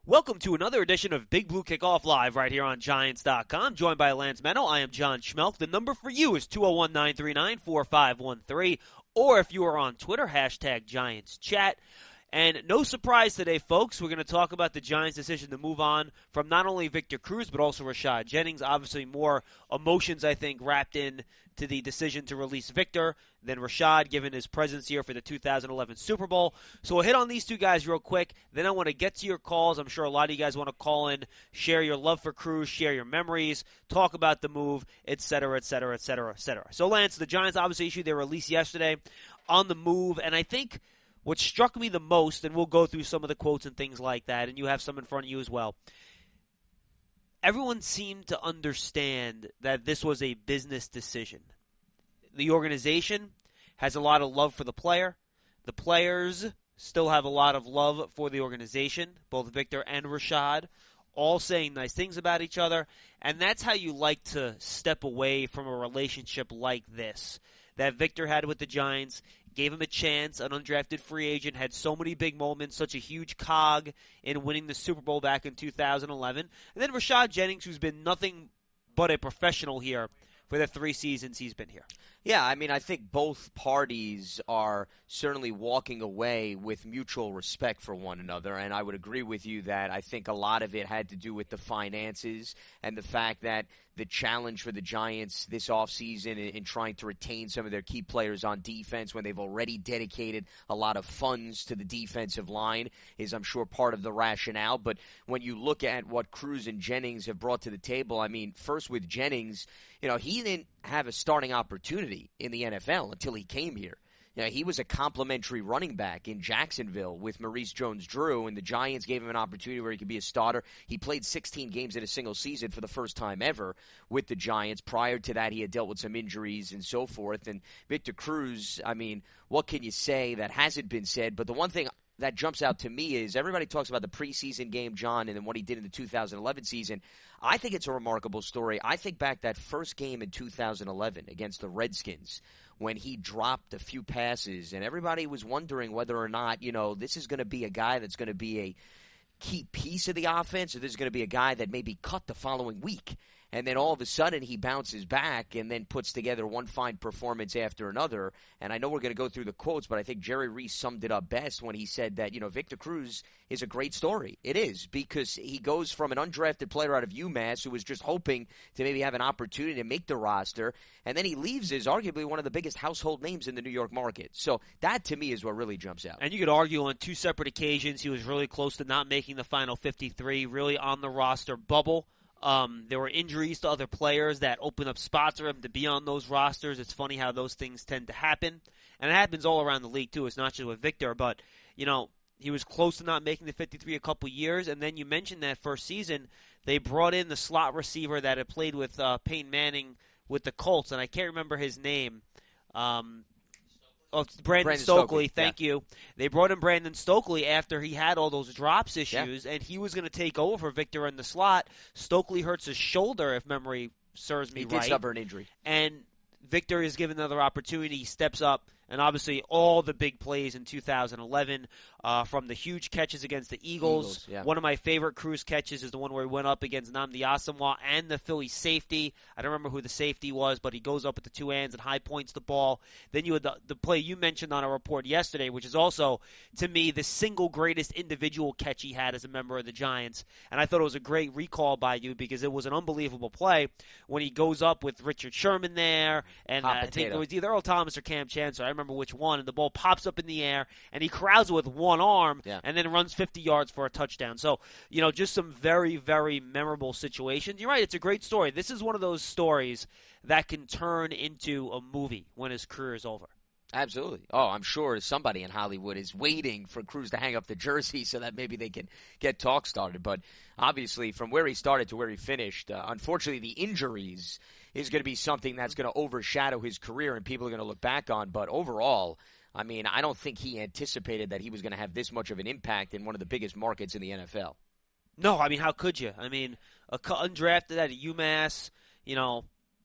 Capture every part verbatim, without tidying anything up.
Welcome to another edition of Big Blue Kickoff Live right here on Giants dot com. Joined by Lance Meno, I am John Schmelk. The number for you is two oh one, nine three nine, four five one three. Or if you are on Twitter, hashtag Giants Chat. And no surprise today, folks, we're going to talk about the Giants' decision to move on from not only Victor Cruz, but also Rashad Jennings. Obviously, more emotions, I think, wrapped in to the decision to release Victor than Rashad, given his presence here for the two thousand eleven Super Bowl. So we'll hit on these two guys real quick. Then I want to get to your calls. I'm sure a lot of you guys want to call in, share your love for Cruz, share your memories, talk about the move, et cetera, et cetera, et cetera, et cetera. So, Lance, the Giants obviously issued their release yesterday on the move, and I think what struck me the most, and we'll go through some of the quotes and things like that, and you have some in front of you as well. Everyone seemed to understand that this was a business decision. The organization has a lot of love for the player. The players still have a lot of love for the organization, both Victor and Rashad, all saying nice things about each other, and that's how you like to step away from a relationship like this that Victor had with the Giants. Gave him a chance, an undrafted free agent, had so many big moments, such a huge cog in winning the Super Bowl back in two thousand eleven. And then Rashad Jennings, who's been nothing but a professional here for the three seasons he's been here. Yeah, I mean, I think both parties are certainly walking away with mutual respect for one another, and I would agree with you that I think a lot of it had to do with the finances and the fact that the challenge for the Giants this offseason in, in trying to retain some of their key players on defense when they've already dedicated a lot of funds to the defensive line is, I'm sure, part of the rationale. But when you look at what Cruz and Jennings have brought to the table, I mean, first with Jennings, you know, he didn't have a starting opportunity in the N F L until he came here. You know, he was a complimentary running back in Jacksonville with Maurice Jones-Drew, and the Giants gave him an opportunity where he could be a starter. He played sixteen games in a single season for the first time ever with the Giants. Prior to that, he had dealt with some injuries and so forth. And Victor Cruz, I mean, what can you say that hasn't been said? But the one thing that jumps out to me is everybody talks about the preseason game, John, and then what he did in the two thousand eleven season. I think it's a remarkable story. I think back that first game in two thousand eleven against the Redskins when he dropped a few passes, and everybody was wondering whether or not, you know, this is going to be a guy that's going to be a key piece of the offense, or this is going to be a guy that may be cut the following week. And then all of a sudden he bounces back and then puts together one fine performance after another. And I know we're going to go through the quotes, but I think Jerry Reese summed it up best when he said that, you know, Victor Cruz is a great story. It is, because he goes from an undrafted player out of UMass who was just hoping to maybe have an opportunity to make the roster, and then he leaves as arguably one of the biggest household names in the New York market. So that, to me, is what really jumps out. And you could argue on two separate occasions he was really close to not making the final fifty-three, really on the roster bubble. Um, there were injuries to other players that opened up spots for him to be on those rosters. It's funny how those things tend to happen. And it happens all around the league, too. It's not just with Victor, but, you know, he was close to not making the fifty-three a couple years. And then you mentioned that first season, they brought in the slot receiver that had played with uh, Peyton Manning with the Colts, and I can't remember his name. Um Oh, Brandon, Brandon Stokely, Stokely, thank yeah. you. They brought in Brandon Stokely after he had all those drops issues, Yeah. and he was going to take over for Victor in the slot. Stokely hurts his shoulder, if memory serves me He right. did suffer an injury. And Victor is given another opportunity. He steps up, and obviously all the big plays in two thousand eleven, uh, from the huge catches against the Eagles. Eagles, yeah. One of my favorite Cruz catches is the one where he went up against Nnamdi Asomugha and the Philly safety. I don't remember who the safety was, but he goes up with the two hands and high points the ball. Then you had the, the play you mentioned on a report yesterday, which is also, to me, the single greatest individual catch he had as a member of the Giants. And I thought it was a great recall by you because it was an unbelievable play when he goes up with Richard Sherman there, and uh, Hot I think potato. it was either Earl Thomas or Cam Chancellor. I remember which one, and the ball pops up in the air, and he corrals it with one arm, Yeah. and then runs fifty yards for a touchdown. So, you know, just some very, very memorable situations. You're right, it's a great story. This is one of those stories that can turn into a movie when his career is over. Absolutely. Oh, I'm sure somebody in Hollywood is waiting for Cruz to hang up the jersey so that maybe they can get talk started. But obviously, from where he started to where he finished, uh, unfortunately, the injuries is going to be something that's going to overshadow his career and people are going to look back on. But overall, I mean, I don't think he anticipated that he was going to have this much of an impact in one of the biggest markets in the N F L. No, I mean, how could you? I mean, a undrafted at UMass, you know,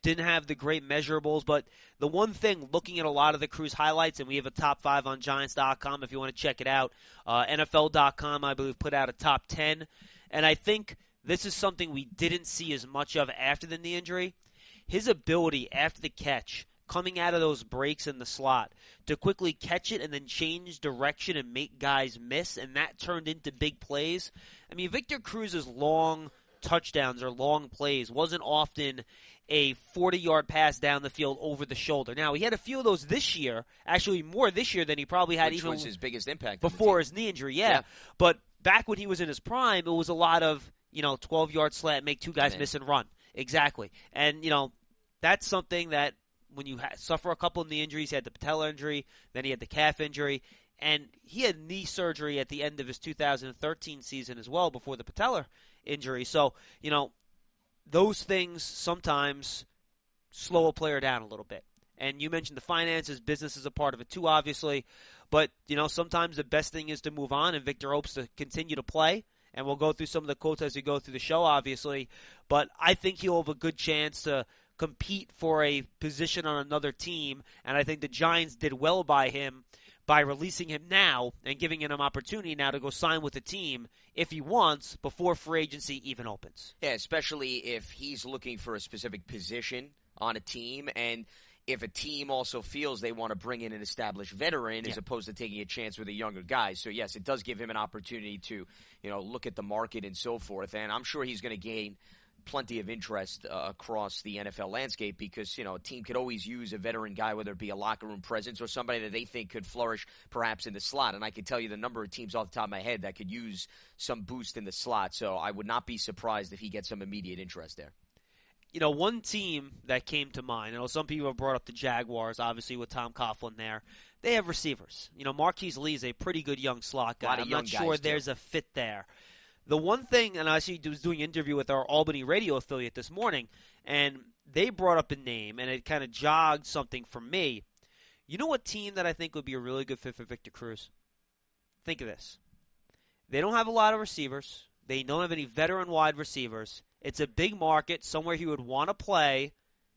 didn't have the great measurables, but the one thing, looking at a lot of the Cruz highlights, and we have a top five on Giants dot com if you want to check it out. Uh, N F L dot com, I believe, put out a top ten. And I think this is something we didn't see as much of after the knee injury. His ability after the catch, coming out of those breaks in the slot, to quickly catch it and then change direction and make guys miss, and that turned into big plays. I mean, Victor Cruz's long touchdowns or long plays wasn't often a forty-yard pass down the field over the shoulder. Now, he had a few of those this year, actually more this year than he probably had Which even was his biggest impact before his knee injury, yeah. yeah. But back when he was in his prime, it was a lot of, you know, twelve-yard slant, make two guys Man. miss and run. Exactly. And, you know, that's something that when you ha- suffer a couple of knee injuries, he had the patella injury, then he had the calf injury, and he had knee surgery at the end of his two thousand thirteen season as well before the patella injury. So, you know, those things sometimes slow a player down a little bit. And you mentioned the finances, business is a part of it too, obviously. But, you know, sometimes the best thing is to move on, and Victor hopes to continue to play. And we'll go through some of the quotes as we go through the show, obviously. But I think he'll have a good chance to compete for a position on another team. And I think the Giants did well by him by releasing him now and giving him an opportunity now to go sign with the team if he wants before free agency even opens. Yeah, especially if he's looking for a specific position on a team, and if a team also feels they want to bring in an established veteran yeah. as opposed to taking a chance with a younger guy. So, yes, it does give him an opportunity to, you know, look at the market and so forth. And I'm sure he's going to gain plenty of interest uh, across the N F L landscape because, you know, a team could always use a veteran guy, whether it be a locker room presence or somebody that they think could flourish perhaps in the slot. And I can tell you the number of teams off the top of my head that could use some boost in the slot. So I would not be surprised if he gets some immediate interest there. You know, one team that came to mind, you know, some people have brought up the Jaguars, obviously, with Tom Coughlin there. They have receivers. You know, Marquise Lee is a pretty good young slot guy. I'm not sure there's a fit there. The one thing, and I actually was doing an interview with our Albany radio affiliate this morning, and they brought up a name, and it kind of jogged something for me. You know what team that I think would be a really good fit for Victor Cruz? Think of this. They don't have a lot of receivers. They don't have any veteran wide receivers. It's a big market, somewhere he would want to play.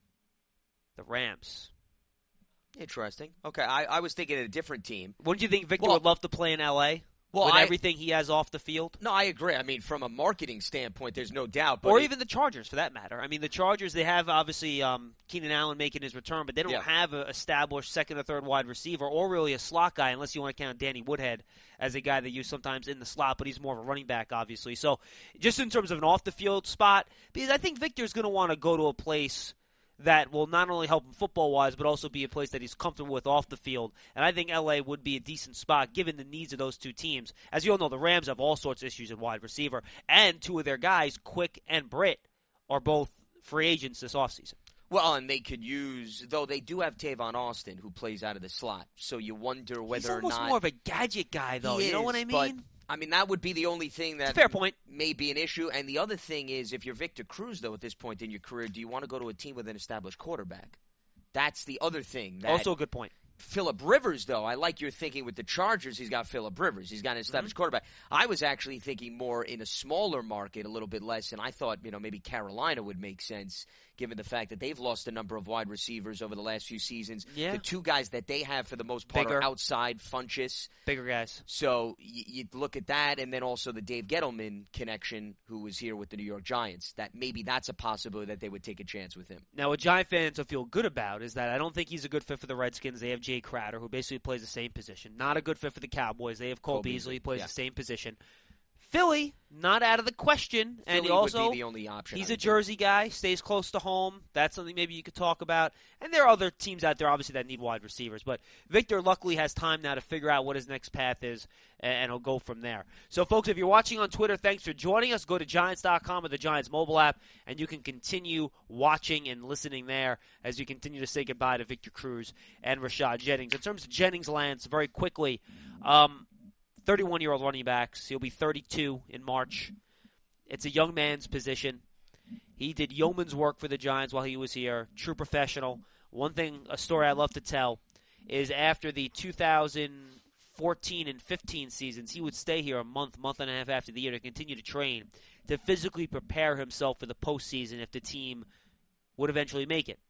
The Rams. Interesting. Okay, I, I was thinking of a different team. Wouldn't you think Victor well, would love to play in L A? Well, with I, everything he has off the field? No, I agree. I mean, from a marketing standpoint, there's no doubt. But or it, even the Chargers, for that matter. I mean, the Chargers, they have, obviously, um, Keenan Allen making his return, but they don't yeah. have an established second or third wide receiver or really a slot guy, unless you want to count Danny Woodhead as a guy they use sometimes in the slot, but he's more of a running back, obviously. So just in terms of an off-the-field spot, because I think Victor's going to want to go to a place that will not only help him football-wise, but also be a place that he's comfortable with off the field. And I think L A would be a decent spot, given the needs of those two teams. As you all know, the Rams have all sorts of issues at wide receiver, and two of their guys, Quick and Britt, are both free agents this offseason. Well, and they could use, though they do have Tavon Austin, who plays out of the slot. So you wonder whether he's almost or not more of a gadget guy, though. He you know is, what I mean? But, I mean, that would be the only thing that fair point. may be an issue. And the other thing is, if you're Victor Cruz, though, at this point in your career, do you want to go to a team with an established quarterback? That's the other thing. That Also a good point. Phillip Rivers, though, I like your thinking with the Chargers. He's got Phillip Rivers. He's got an established mm-hmm. quarterback. I was actually thinking more in a smaller market, a little bit less, and I thought, you know, maybe Carolina would make sense, given the fact that they've lost a number of wide receivers over the last few seasons. Yeah. The two guys that they have, for the most part, Bigger. are outside Funchess. Bigger guys. So you, you look at that, and then also the Dave Gettleman connection, who was here with the New York Giants. That maybe that's a possibility that they would take a chance with him. Now, what Giant fans will feel good about is that I don't think he's a good fit for the Redskins. They have Jay Crowder, who basically plays the same position. Not a good fit for the Cowboys. They have Cole, Cole Beasley, Beasley, who plays yeah. the same position. Philly, not out of the question. Philly and he also, would be the only option. He's a Jersey guy, stays close to home. That's something maybe you could talk about. And there are other teams out there, obviously, that need wide receivers. But Victor, luckily, has time now to figure out what his next path is, and he'll go from there. So, folks, if you're watching on Twitter, thanks for joining us. Go to Giants dot com or the Giants mobile app, and you can continue watching and listening there as you continue to say goodbye to Victor Cruz and Rashad Jennings. In terms of Jennings, Lance, very quickly, um, thirty-one-year-old running backs. He'll be thirty-two in March. It's a young man's position. He did yeoman's work for the Giants while he was here. True professional. One thing, a story I love to tell, is after the two thousand fourteen and fifteen seasons, he would stay here a month, month and a half after the year to continue to train, to physically prepare himself for the postseason if the team would eventually make it.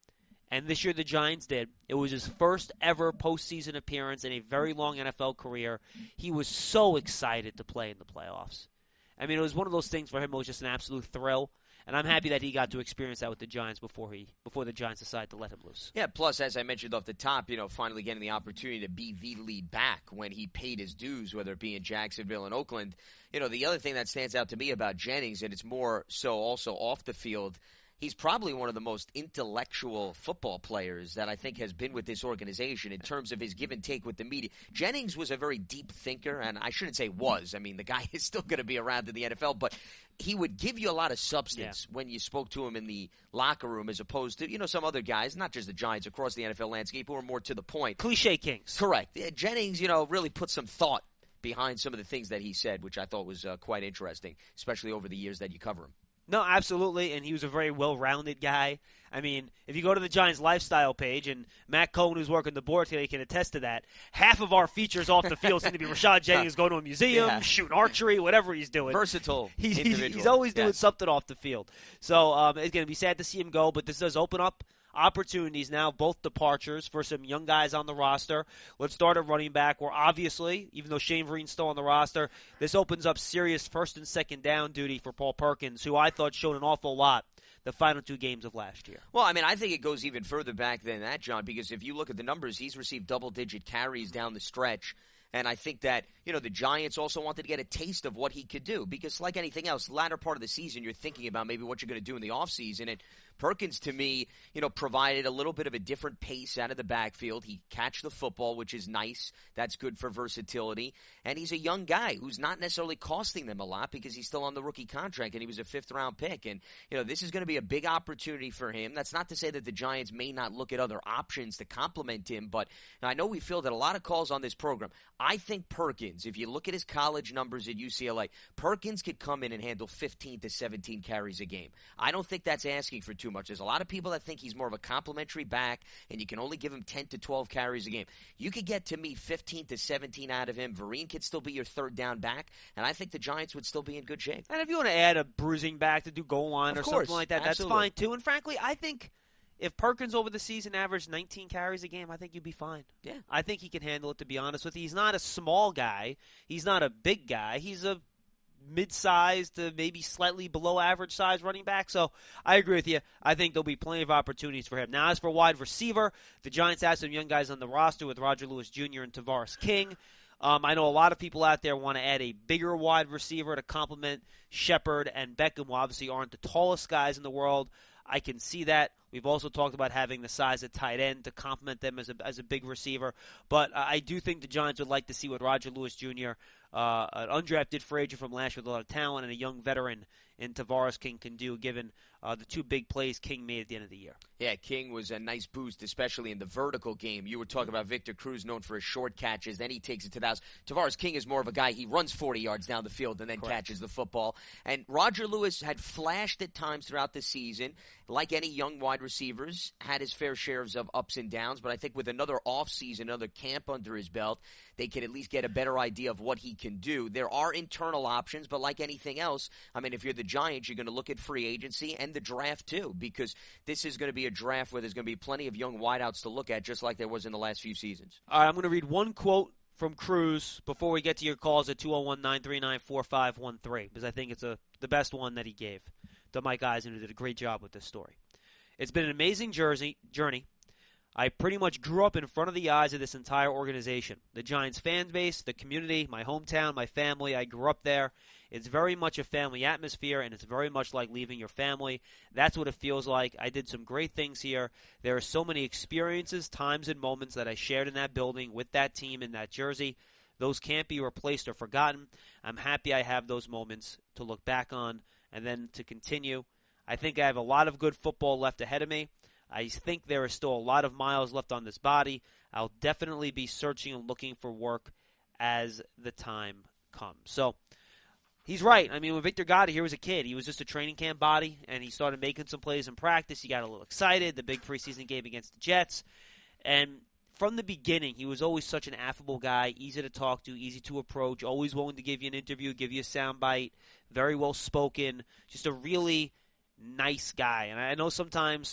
And this year the Giants did. It was his first ever postseason appearance in a very long N F L career. He was so excited to play in the playoffs. I mean, it was one of those things for him. It was just an absolute thrill. And I'm happy that he got to experience that with the Giants before he before the Giants decided to let him loose. Yeah, plus, as I mentioned off the top, you know, finally getting the opportunity to be the lead back when he paid his dues, whether it be in Jacksonville and Oakland. You know, the other thing that stands out to me about Jennings, and it's more so also off the field, he's probably one of the most intellectual football players that I think has been with this organization in terms of his give and take with the media. Jennings was a very deep thinker, and I shouldn't say was. I mean, the guy is still going to be around in the N F L, but he would give you a lot of substance yeah. when you spoke to him in the locker room as opposed to, you know, some other guys, not just the Giants, across the N F L landscape who are more to the point. Cliche kings. Correct. Yeah, Jennings, you know, really put some thought behind some of the things that he said, which I thought was uh, quite interesting, especially over the years that you cover him. No, absolutely, and he was a very well-rounded guy. I mean, if you go to the Giants' lifestyle page, and Matt Cohen, who's working the board today, can attest to that, half of our features off the field seem to be Rashad Jennings going to a museum, yeah. shooting archery, whatever he's doing. Versatile he's, individual. He's always doing yes. something off the field. So um, it's going to be sad to see him go, but this does open up opportunities now, both departures for some young guys on the roster. Let's start at running back, where obviously, even though Shane Vereen's still on the roster, this opens up serious first and second down duty for Paul Perkins, who I thought showed an awful lot the final two games of last year. Well, I mean, I think it goes even further back than that, John, because if you look at the numbers, he's received double-digit carries down the stretch. And I think that, you know, the Giants also wanted to get a taste of what he could do because like anything else, latter part of the season, you're thinking about maybe what you're going to do in the offseason. And Perkins, to me, you know, provided a little bit of a different pace out of the backfield. He catch the football, which is nice. That's good for versatility. And he's a young guy who's not necessarily costing them a lot because he's still on the rookie contract and he was a fifth-round pick. And, you know, this is going to be a big opportunity for him. That's not to say that the Giants may not look at other options to complement him, but I know we fielded a lot of calls on this program. I think Perkins, if you look at his college numbers at U C L A, Perkins could come in and handle fifteen to seventeen carries a game. I don't think that's asking for too much. There's a lot of people that think he's more of a complimentary back, and you can only give him ten to twelve carries a game. You could get, to me, fifteen to seventeen out of him. Vereen could still be your third down back, and I think the Giants would still be in good shape. And if you want to add a bruising back to do goal line of or course, something like that, absolutely. That's fine, too. And frankly, I think if Perkins over the season averaged nineteen carries a game, I think you'd be fine. Yeah. I think he can handle it, to be honest with you. He's not a small guy. He's not a big guy. He's a mid-sized to maybe slightly below average size running back. So I agree with you. I think there'll be plenty of opportunities for him. Now, as for wide receiver, the Giants have some young guys on the roster with Roger Lewis Junior and Tavares King. Um, I know a lot of people out there want to add a bigger wide receiver to complement Shepard and Beckham, who obviously aren't the tallest guys in the world. I can see that. We've also talked about having the size at tight end to complement them as a as a big receiver. But uh, I do think the Giants would like to see what Roger Lewis Junior, uh, an undrafted free agent from last year with a lot of talent, and a young veteran in Tavares King can do, given uh, the two big plays King made at the end of the year. Yeah, King was a nice boost, especially in the vertical game. You were talking about Victor Cruz, known for his short catches. Then he takes it to the house. Tavares King is more of a guy, he runs forty yards down the field and then Correct. catches the football. And Roger Lewis had flashed at times throughout the season. Like any young wide receivers, had his fair shares of ups and downs. But I think with another offseason, another camp under his belt, they can at least get a better idea of what he can do. There are internal options, but like anything else, I mean, if you're the Giants, you're going to look at free agency and the draft too, because this is going to be a draft where there's going to be plenty of young wideouts to look at, just like there was in the last few seasons. All right, I'm going to read one quote from Cruz before we get to your calls at two oh one, nine three nine, four five one three, because I think it's a, the best one that he gave to Mike Eisen, who did a great job with this story. It's been an amazing jersey, journey. I pretty much grew up in front of the eyes of this entire organization. The Giants fan base, the community, my hometown, my family, I grew up there. It's very much a family atmosphere, and it's very much like leaving your family. That's what it feels like. I did some great things here. There are so many experiences, times, and moments that I shared in that building with that team in that jersey. Those can't be replaced or forgotten. I'm happy I have those moments to look back on and then to continue. I think I have a lot of good football left ahead of me. I think there is still a lot of miles left on this body. I'll definitely be searching and looking for work as the time comes. So he's right. I mean, when Victor got here, he was a kid. He was just a training camp body, and he started making some plays in practice. He got a little excited, the big preseason game against the Jets. And from the beginning, he was always such an affable guy, easy to talk to, easy to approach, always willing to give you an interview, give you a soundbite, very well spoken, just a really nice guy. And I know sometimes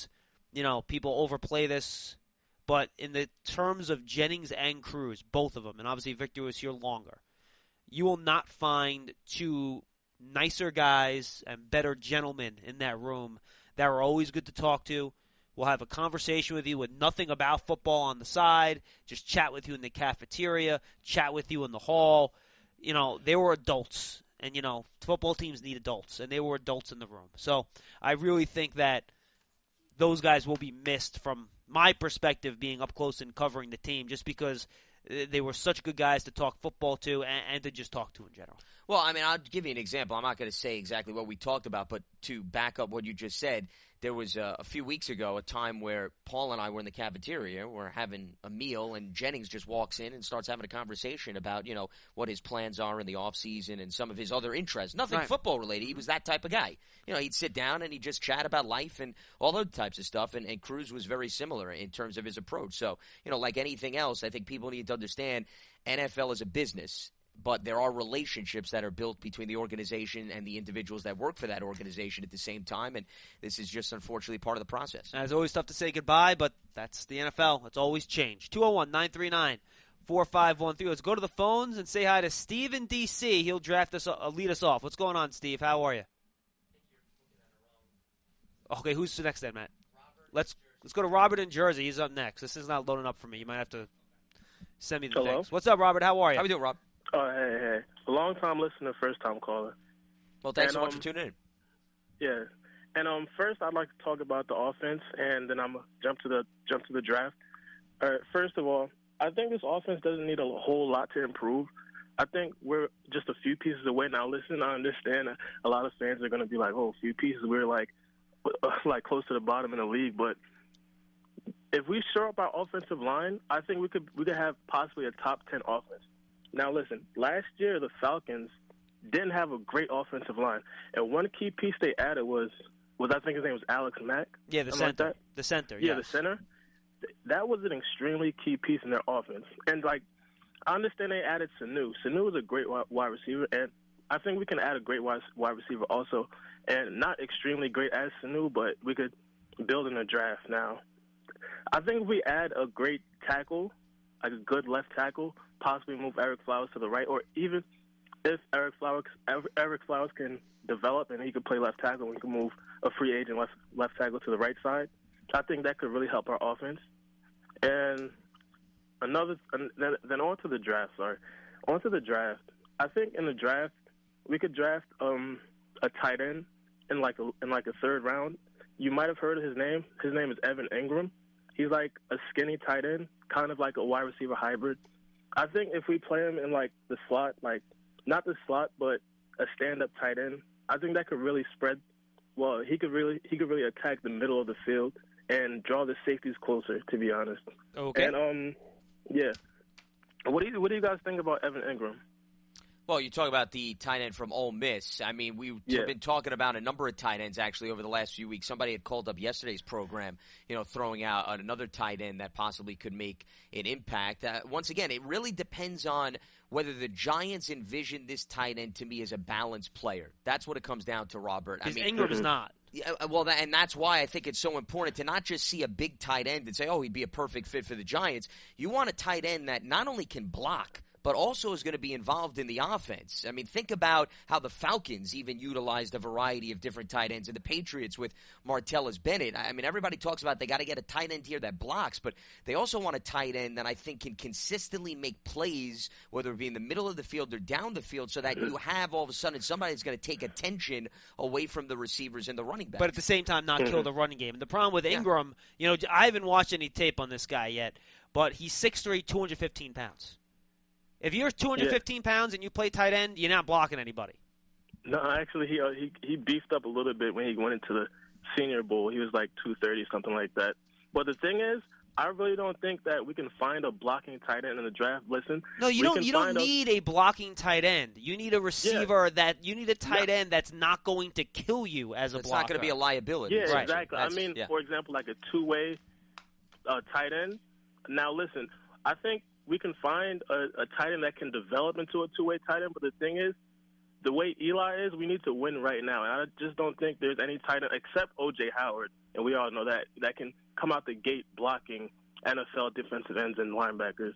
you know, people overplay this, but in the terms of Jennings and Cruz, both of them, and obviously Victor was here longer, you will not find two nicer guys and better gentlemen in that room that are always good to talk to. Will have a conversation with you with nothing about football on the side, just chat with you in the cafeteria, chat with you in the hall. You know, they were adults, and, you know, football teams need adults, and they were adults in the room. So I really think that those guys will be missed from my perspective being up close and covering the team, just because they were such good guys to talk football to and, and to just talk to in general. Well, I mean, I'll give you an example. I'm not going to say exactly what we talked about, but to back up what you just said, there was uh, a few weeks ago a time where Paul and I were in the cafeteria, we're having a meal, and Jennings just walks in and starts having a conversation about, you know, what his plans are in the off season and some of his other interests. Nothing Right. football related. He was that type of guy. You know, he'd sit down and he'd just chat about life and all those types of stuff, and, and Cruz was very similar in terms of his approach. So, you know, like anything else, I think people need to understand N F L is a business. But there are relationships that are built between the organization and the individuals that work for that organization at the same time, and this is just unfortunately part of the process. And it's always tough to say goodbye, but that's the N F L. It's always changed. two oh one, nine three nine, four five one three. Let's go to the phones and say hi to Steve in D C. He'll draft us, uh, lead us off. What's going on, Steve? How are you? Okay, who's next then, Matt? Let's let's go to Robert in Jersey. He's up next. This is not loading up for me. You might have to send me the Hello? things. What's up, Robert? How are you? How we doing, Rob? Oh, hey, hey. A long-time listener, first-time caller. Well, thanks And, so much um, for tuning in. Yeah. And um, first, I'd like to talk about the offense, and then I'm gonna jump to the jump to the draft. All right. First of all, I think this offense doesn't need a whole lot to improve. I think we're just a few pieces away. Now, listen, I understand that a lot of fans are going to be like, "Oh, a few pieces. We're like, like close to the bottom in the league." But if we shore up our offensive line, I think we could we could have possibly a top ten offense. Now, listen, last year the Falcons didn't have a great offensive line, and one key piece they added was, was I think his name was Alex Mack. Yeah, the Something like center. that? The center, Yeah, yes. the center. That was an extremely key piece in their offense. And, like, I understand they added Sanu. Sanu is a great wi- wide receiver, and I think we can add a great wide wide receiver also. And not extremely great as Sanu, but we could build in a draft now. I think if we add a great tackle, like a good left tackle, possibly move Eric Flowers to the right, or even if Eric Flowers Eric Flowers can develop and he could play left tackle, we can move a free agent left left tackle to the right side. I think that could really help our offense. And another, then, then on to the draft. Sorry, on to the draft. I think in the draft we could draft um, a tight end in like a in like a third round. You might have heard of his name. His name is Evan Ingram. He's like a skinny tight end, kind of like a wide receiver hybrid. I think if we play him in like the slot, like not the slot, but a stand-up tight end, I think that could really spread. Well, he could really he could really attack the middle of the field and draw the safeties closer. To be honest. Okay. And um, yeah. What do you what do you guys think about Evan Ingram? Well, you talk about the tight end from Ole Miss. I mean, we've Yeah. been talking about a number of tight ends, actually, over the last few weeks. Somebody had called up yesterday's program, you know, throwing out another tight end that possibly could make an impact. Uh, once again, it really depends on whether the Giants envision this tight end to me as a balanced player. That's what it comes down to, Robert. I Because mean, Ingram's not. Yeah, well, that, and that's why I think it's so important to not just see a big tight end and say, oh, he'd be a perfect fit for the Giants. You want a tight end that not only can block, but also is going to be involved in the offense. I mean, think about how the Falcons even utilized a variety of different tight ends, and the Patriots with Martellus Bennett. I mean, everybody talks about they got to get a tight end here that blocks, but they also want a tight end that I think can consistently make plays, whether it be in the middle of the field or down the field, so that you have all of a sudden somebody that's going to take attention away from the receivers and the running backs. But at the same time, not kill the running game. And the problem with Ingram, you know, I haven't watched any tape on this guy yet, but he's six three, two hundred fifteen pounds. If you're two hundred fifteen yeah. pounds and you play tight end, you're not blocking anybody. No, actually, he uh, he he beefed up a little bit when he went into the Senior Bowl. He was like two thirty, something like that. But the thing is, I really don't think that we can find a blocking tight end in the draft. Listen, no, you don't. You don't need a... a blocking tight end. You need a receiver yeah. that you need a tight yeah. end that's not going to kill you as a it's blocker. It's not going to be a liability. Yeah, right. exactly. That's, I mean, yeah. for example, like a two-way uh, tight end. Now, listen, I think we can find a, a tight end that can develop into a two-way tight end. But the thing is, the way Eli is, we need to win right now. And I just don't think there's any tight end except O J Howard, and we all know that, that can come out the gate blocking N F L defensive ends and linebackers.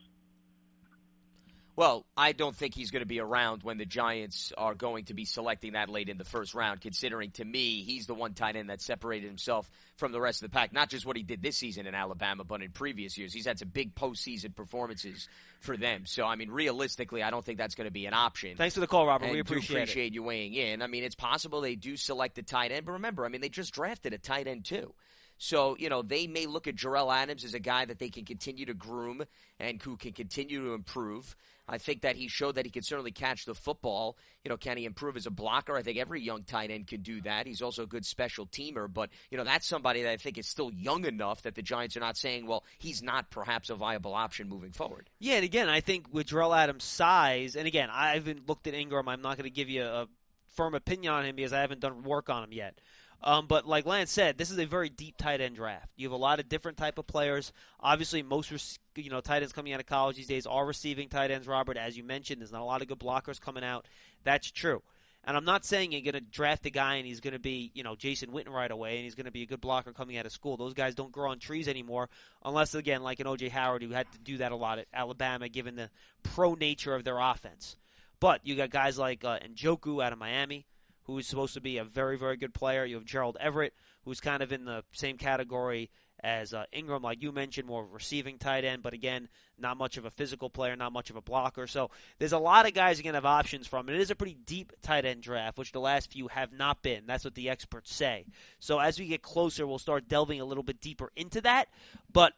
Well, I don't think he's going to be around when the Giants are going to be selecting that late in the first round, considering, to me, he's the one tight end that separated himself from the rest of the pack. Not just what he did this season in Alabama, but in previous years. He's had some big postseason performances for them. So, I mean, realistically, I don't think that's going to be an option. Thanks for the call, Robert. And we appreciate, do appreciate it. you weighing in. I mean, it's possible they do select a tight end. But remember, I mean, they just drafted a tight end, too. So, you know, they may look at Jarrell Adams as a guy that they can continue to groom and who can continue to improve. I think that he showed that he can certainly catch the football. You know, can he improve as a blocker? I think every young tight end can do that. He's also a good special teamer. But, you know, that's somebody that I think is still young enough that the Giants are not saying, well, he's not perhaps a viable option moving forward. Yeah, and again, I think with Jarrell Adams' size, and again, I haven't looked at Ingram. I'm not going to give you a firm opinion on him because I haven't done work on him yet. Um, but like Lance said, this is a very deep tight end draft. You have a lot of different type of players. Obviously, most you know tight ends coming out of college these days are receiving tight ends, Robert. As you mentioned, there's not a lot of good blockers coming out. That's true. And I'm not saying you're going to draft a guy and he's going to be, you know, Jason Witten right away and he's going to be a good blocker coming out of school. Those guys don't grow on trees anymore unless, again, like an O J Howard who had to do that a lot at Alabama given the pro nature of their offense. But you got guys like uh, Njoku out of Miami, who is supposed to be a very, very good player. You have Gerald Everett, who's kind of in the same category as uh, Ingram, like you mentioned, more receiving tight end, but again, not much of a physical player, not much of a blocker. So there's a lot of guys you can have options from. And it is a pretty deep tight end draft, which the last few have not been. That's what the experts say. So as we get closer, we'll start delving a little bit deeper into that. But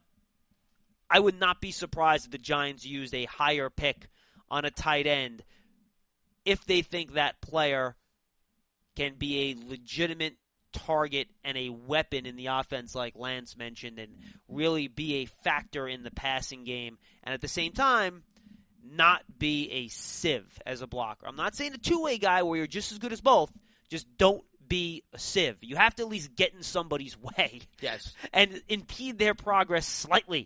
I would not be surprised if the Giants used a higher pick on a tight end if they think that player can be a legitimate target and a weapon in the offense like Lance mentioned and really be a factor in the passing game and at the same time not be a sieve as a blocker. I'm not saying a two-way guy where you're just as good as both. Just don't be a sieve. You have to at least get in somebody's way. Yes. And impede their progress slightly.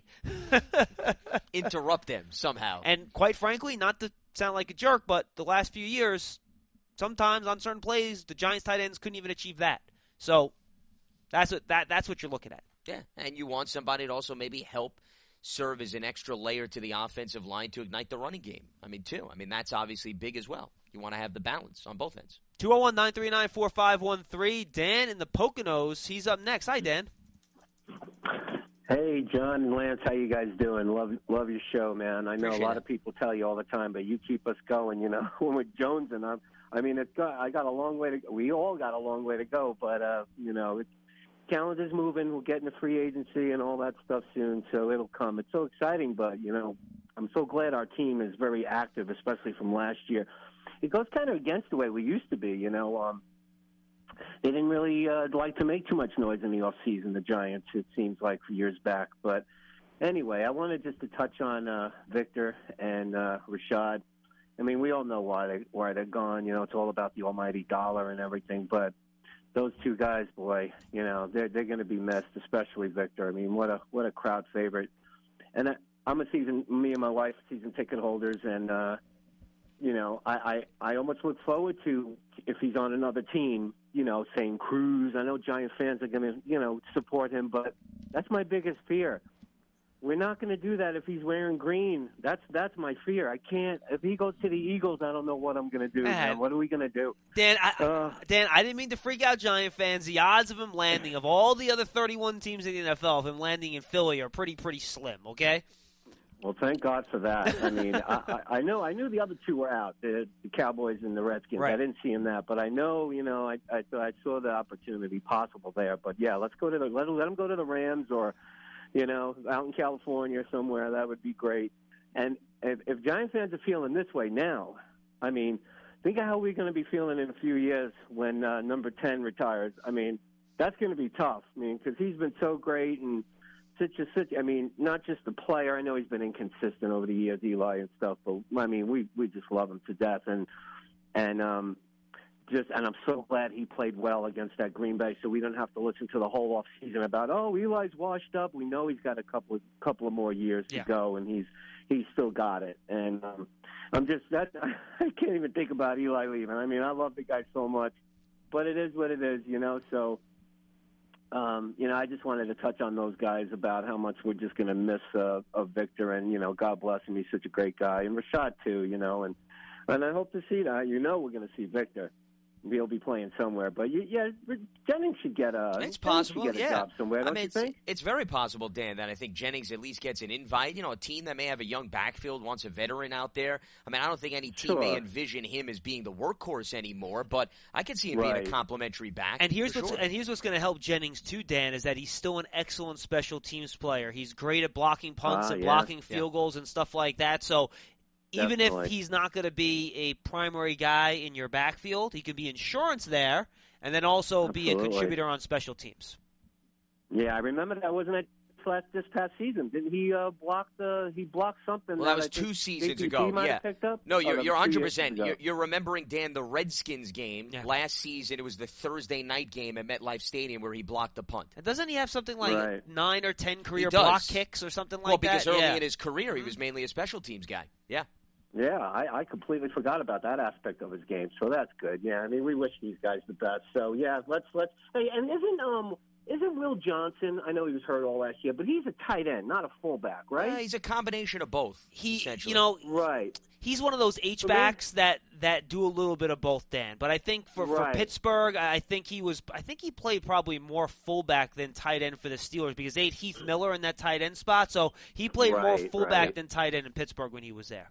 Interrupt them somehow. And quite frankly, not to sound like a jerk, but the last few years, sometimes on certain plays, the Giants tight ends couldn't even achieve that. So that's what that that's what you're looking at. Yeah, and you want somebody to also maybe help serve as an extra layer to the offensive line to ignite the running game. I mean, too. I mean, that's obviously big as well. You want to have the balance on both ends. two oh one, nine three nine, four five one three. Dan in the Poconos. He's up next. Hi, Dan. Hey, John and Lance, how you guys doing? Love love your show, man. I know Appreciate a lot it. of people tell you all the time, but you keep us going, you know. When we're Jones and I'm, I mean, it's got, I got a long way to go. We all got a long way to go, but, uh, you know, it's, calendar's moving. We're getting to free agency and all that stuff soon, so it'll come. It's so exciting, but, you know, I'm so glad our team is very active, especially from last year. It goes kind of against the way we used to be, you know. Um, they didn't really uh, like to make too much noise in the offseason, the Giants, it seems like, for years back. But anyway, I wanted just to touch on uh, Victor and uh, Rashad. I mean, we all know why, they, why they're gone. You know, it's all about the almighty dollar and everything. But those two guys, boy, you know, they're, they're going to be missed, especially Victor. I mean, what a what a crowd favorite. And I, I'm a season, me and my wife, season ticket holders, and, uh, you know, I, I, I almost look forward to, if he's on another team, you know, saying Cruz. I know Giant fans are going to, you know, support him, but that's my biggest fear. We're not going to do that if he's wearing green. That's that's my fear. I can't. If he goes to the Eagles, I don't know what I'm going to do. Man. What are we going to do? Dan, I, uh, Dan, I didn't mean to freak out Giant fans. The odds of him landing, of all the other thirty-one teams in the N F L, of him landing in Philly are pretty, pretty slim, okay? Well, thank God for that. I mean, I, I, I know I knew the other two were out, the, the Cowboys and the Redskins. Right. I didn't see him that, but I know, you know, I, I I saw the opportunity possible there. But yeah, let's go to the let let him go to the Rams or, you know, out in California somewhere. That would be great. And if, if Giant fans are feeling this way now, I mean, think of how we're going to be feeling in a few years when uh, number ten retires. I mean, that's going to be tough. I mean, because he's been so great and. Such a, such, I mean, not just the player. I know he's been inconsistent over the years, Eli and stuff. But I mean, we we just love him to death, and and um, just and I'm so glad he played well against that Green Bay, so we don't have to listen to the whole off season about oh Eli's washed up. We know he's got a couple of couple of more years yeah. to go, and he's he's still got it. And um, I'm just that I can't even think about Eli leaving. I mean, I love the guy so much, but it is what it is, you know. So, um, you know, I just wanted to touch on those guys about how much we're just going to miss uh, of Victor, and you know, God bless him. He's such a great guy, and Rashad too, you know, and and I hope to see that. You know, we're going to see Victor. He'll be playing somewhere, but you, yeah, Jennings should get a. It's possible, get a yeah. job somewhere, don't I mean, you it's, think? It's very possible, Dan, that I think Jennings at least gets an invite. You know, a team that may have a young backfield wants a veteran out there. I mean, I don't think any team Sure. may envision him as being the workhorse anymore, but I could see him Right. being a complimentary back. And here's for what's sure. and here's what's going to help Jennings too, Dan, is that he's still an excellent special teams player. He's great at blocking punts Ah, and yeah. blocking Yeah. field goals and stuff like that. So even Definitely. if he's not going to be a primary guy in your backfield, he could be insurance there, and then also be a Absolutely. contributor on special teams. Yeah, I remember that. Wasn't it last this past season? Didn't he uh, block the? He blocked something. Well, that was I think two seasons A P P ago, might yeah. have picked up? No, Oh, you're, that you're was one two hundred years percent. ago. You're, you're remembering, Dan, the Redskins game Yeah. last season. It was the Thursday night game at MetLife Stadium where he blocked the punt. And doesn't he have something like Right. nine or ten career does. block kicks or something like well, because that? early yeah. in his career, he was mainly a special teams guy. Yeah. Yeah, I, I completely forgot about that aspect of his game. So that's good. Yeah, I mean, we wish these guys the best. So yeah, let's let's. Hey, and isn't um isn't Will Johnson? I know he was hurt all last year, but he's a tight end, not a fullback, right? Uh, he's a combination of both. he, essentially. you know, Right. he's one of those H backs that, that do a little bit of both, Dan. But I think for, Right. for Pittsburgh, I think he was. I think he played probably more fullback than tight end for the Steelers because they had Heath Miller in that tight end spot, so he played more Right, fullback right. than tight end in Pittsburgh when he was there.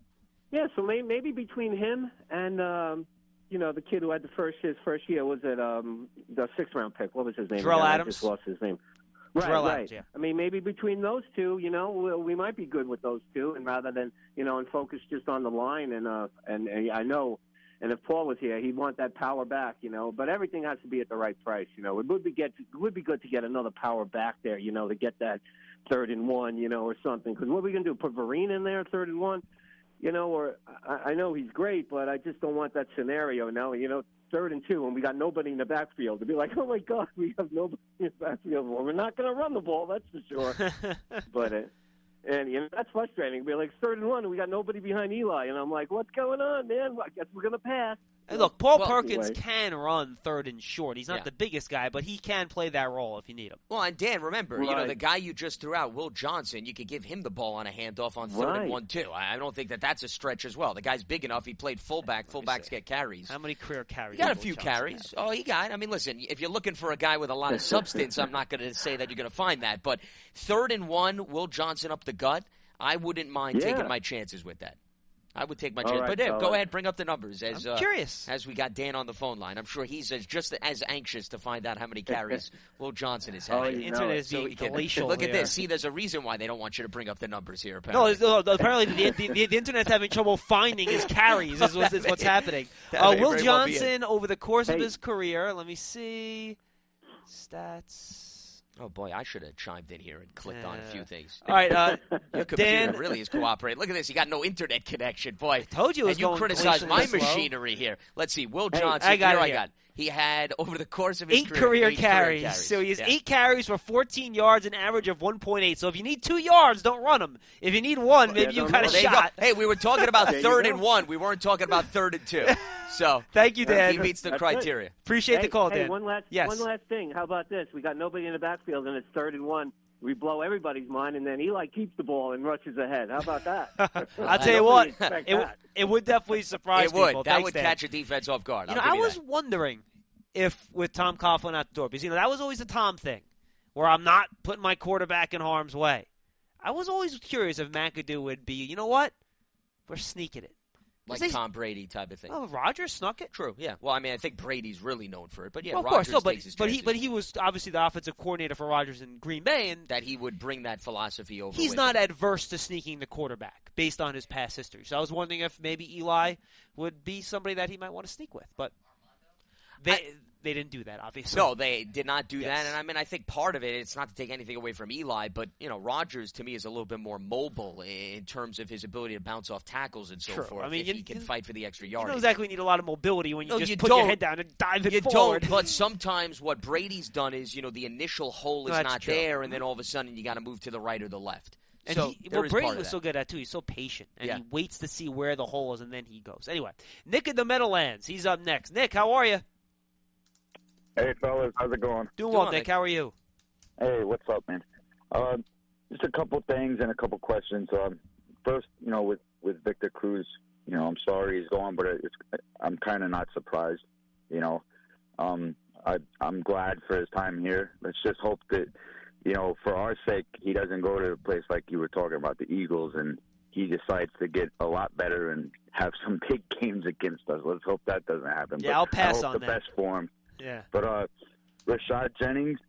Yeah, so may, maybe between him and um, you know the kid who had the first his first year was it um, the sixth round pick. What was his name? Terrell again? I Adams? just lost his name. Right, Terrell right. Adams, yeah. I mean, maybe between those two, you know, we, we might be good with those two, and rather than you know, and focus just on the line. And uh, and, and I know, and if Paul was here, he'd want that power back, you know. But everything has to be at the right price, you know. It would be get it would be good to get another power back there, you know, to get that third and one, you know, or something. Because what are we gonna do? Put Vereen in there, third and one, you know? Or I, I know he's great, but I just don't want that scenario now, you know. Third and two, and we got nobody in the backfield to be like, oh my God, we have nobody in the backfield. Well, we're not going to run the ball, that's for sure. but uh, and you know that's frustrating. We're like third and one, and we got nobody behind Eli, and I'm like, what's going on, man? Well, I guess we're going to pass. Hey, look, Paul Well, Perkins anyway. can run third and short. He's not Yeah. the biggest guy, but he can play that role if you need him. Well, and Dan, remember, you know, Right. the guy you just threw out, Will Johnson, you could give him the ball on a handoff on third Right. and one, too. I I don't think that that's a stretch as well. The guy's big enough. He played fullback. Fullbacks see. get carries. How many career carries? He got a does Will few Johnson carries. have? Oh, he got. I mean, listen, if you're looking for a guy with a lot of substance, I'm not going to say that you're going to find that. But third and one, Will Johnson up the gut, I wouldn't mind Yeah. taking my chances with that. I would take my All chance. right, but yeah, all go right. ahead, bring up the numbers as I'm uh, curious. as we got Dan on the phone line. I'm sure he's as, just as anxious to find out how many carries Will Johnson is Oh, having. The you internet know it. is So being we can- glacial look at here. this. See, there's a reason why they don't want you to bring up the numbers here. No, Apparently, it's- no, apparently the, the, the, the internet's having trouble finding his carries. Is, what's- is what's happening. That Uh, may Will very well be it. Johnson, over the course of Hey. his career, let me see stats. oh boy, I should have chimed in here and clicked on a few Uh, things. All right, uh, Your computer Dan. really is cooperating. Look at this. You got no internet connection, boy. Told you it was and you going criticize glacially my slow. machinery here. Let's see. Will Hey, Johnson. I got here it I here. got. He had over the course of his Eight career, career, eight carries. career carries. So he has Yeah. eight carries for fourteen yards, an average of one point eight. So if you need two yards, don't run them. If you need one, maybe Yeah, you don't got a run 'em. There you go. shot. Hey, we were talking about There you third go. and one. We weren't talking about third and two. So Thank you, Dan. he meets the That's criteria. Appreciate hey, the call, hey, Dan. one last, Yes. one last thing. How about this? We got nobody in the backfield, and it's third and one. We blow everybody's mind, and then Eli keeps the ball and rushes ahead. How about that? I'll tell you what, Nobody expect it, w- that. it would definitely surprise It would. people. That Thanks, would Dan. catch a defense off guard. You I'll know, I give was that. wondering if with Tom Coughlin out the door, because you know that was always a Tom thing, where I'm not putting my quarterback in harm's way. I was always curious if McAdoo would be, you know what, we're sneaking it. like they- Tom Brady type of thing. Oh, Rodgers snuck it. True. Yeah. Well, I mean, I think Brady's really known for it, but yeah, well, of Rodgers course, no, but takes his but he chances. but he was obviously the offensive coordinator for Rodgers in Green Bay, and that he would bring that philosophy over. he's with not him. adverse to sneaking the quarterback based on his past history. So I was wondering if maybe Eli would be somebody that he might want to sneak with, but they I- they didn't do that, obviously. No, they did not do Yes. that, and I mean, I think part of it, it's not to take anything away from Eli, but you know, Rodgers to me is a little bit more mobile in terms of his ability to bounce off tackles and so True. forth. I mean, if you- he can you- fight for the extra You yardage. don't exactly need a lot of mobility when you No, just you put your don't. head down and dive it You forward. don't, but sometimes what Brady's done is, you know, the initial hole is That's not true. there, and then all of a sudden you got to move to the right or the left. And so he, there well, is Brady part of was that. so good at it, too. He's so patient, and Yeah. he waits to see where the hole is, and then he goes. Anyway, Nick in the Meadowlands. He's up next. Nick, how are you? Hey, fellas, how's it going? Doing Doing well, well, Nick. Nick. How are you? Hey, what's up, man? Uh, just a couple things and a couple questions. Um, first, you know, with, with Victor Cruz, you know, I'm sorry he's gone, but it's, I'm kind of not surprised, you know. Um, I, I'm glad for his time here. Let's just hope that, you know, for our sake, he doesn't go to a place like you were talking about, the Eagles, and he decides to get a lot better and have some big games against us. Let's hope that doesn't happen. Yeah, but I'll pass I hope on the that. best for him. Yeah. But uh, Rashad Jennings,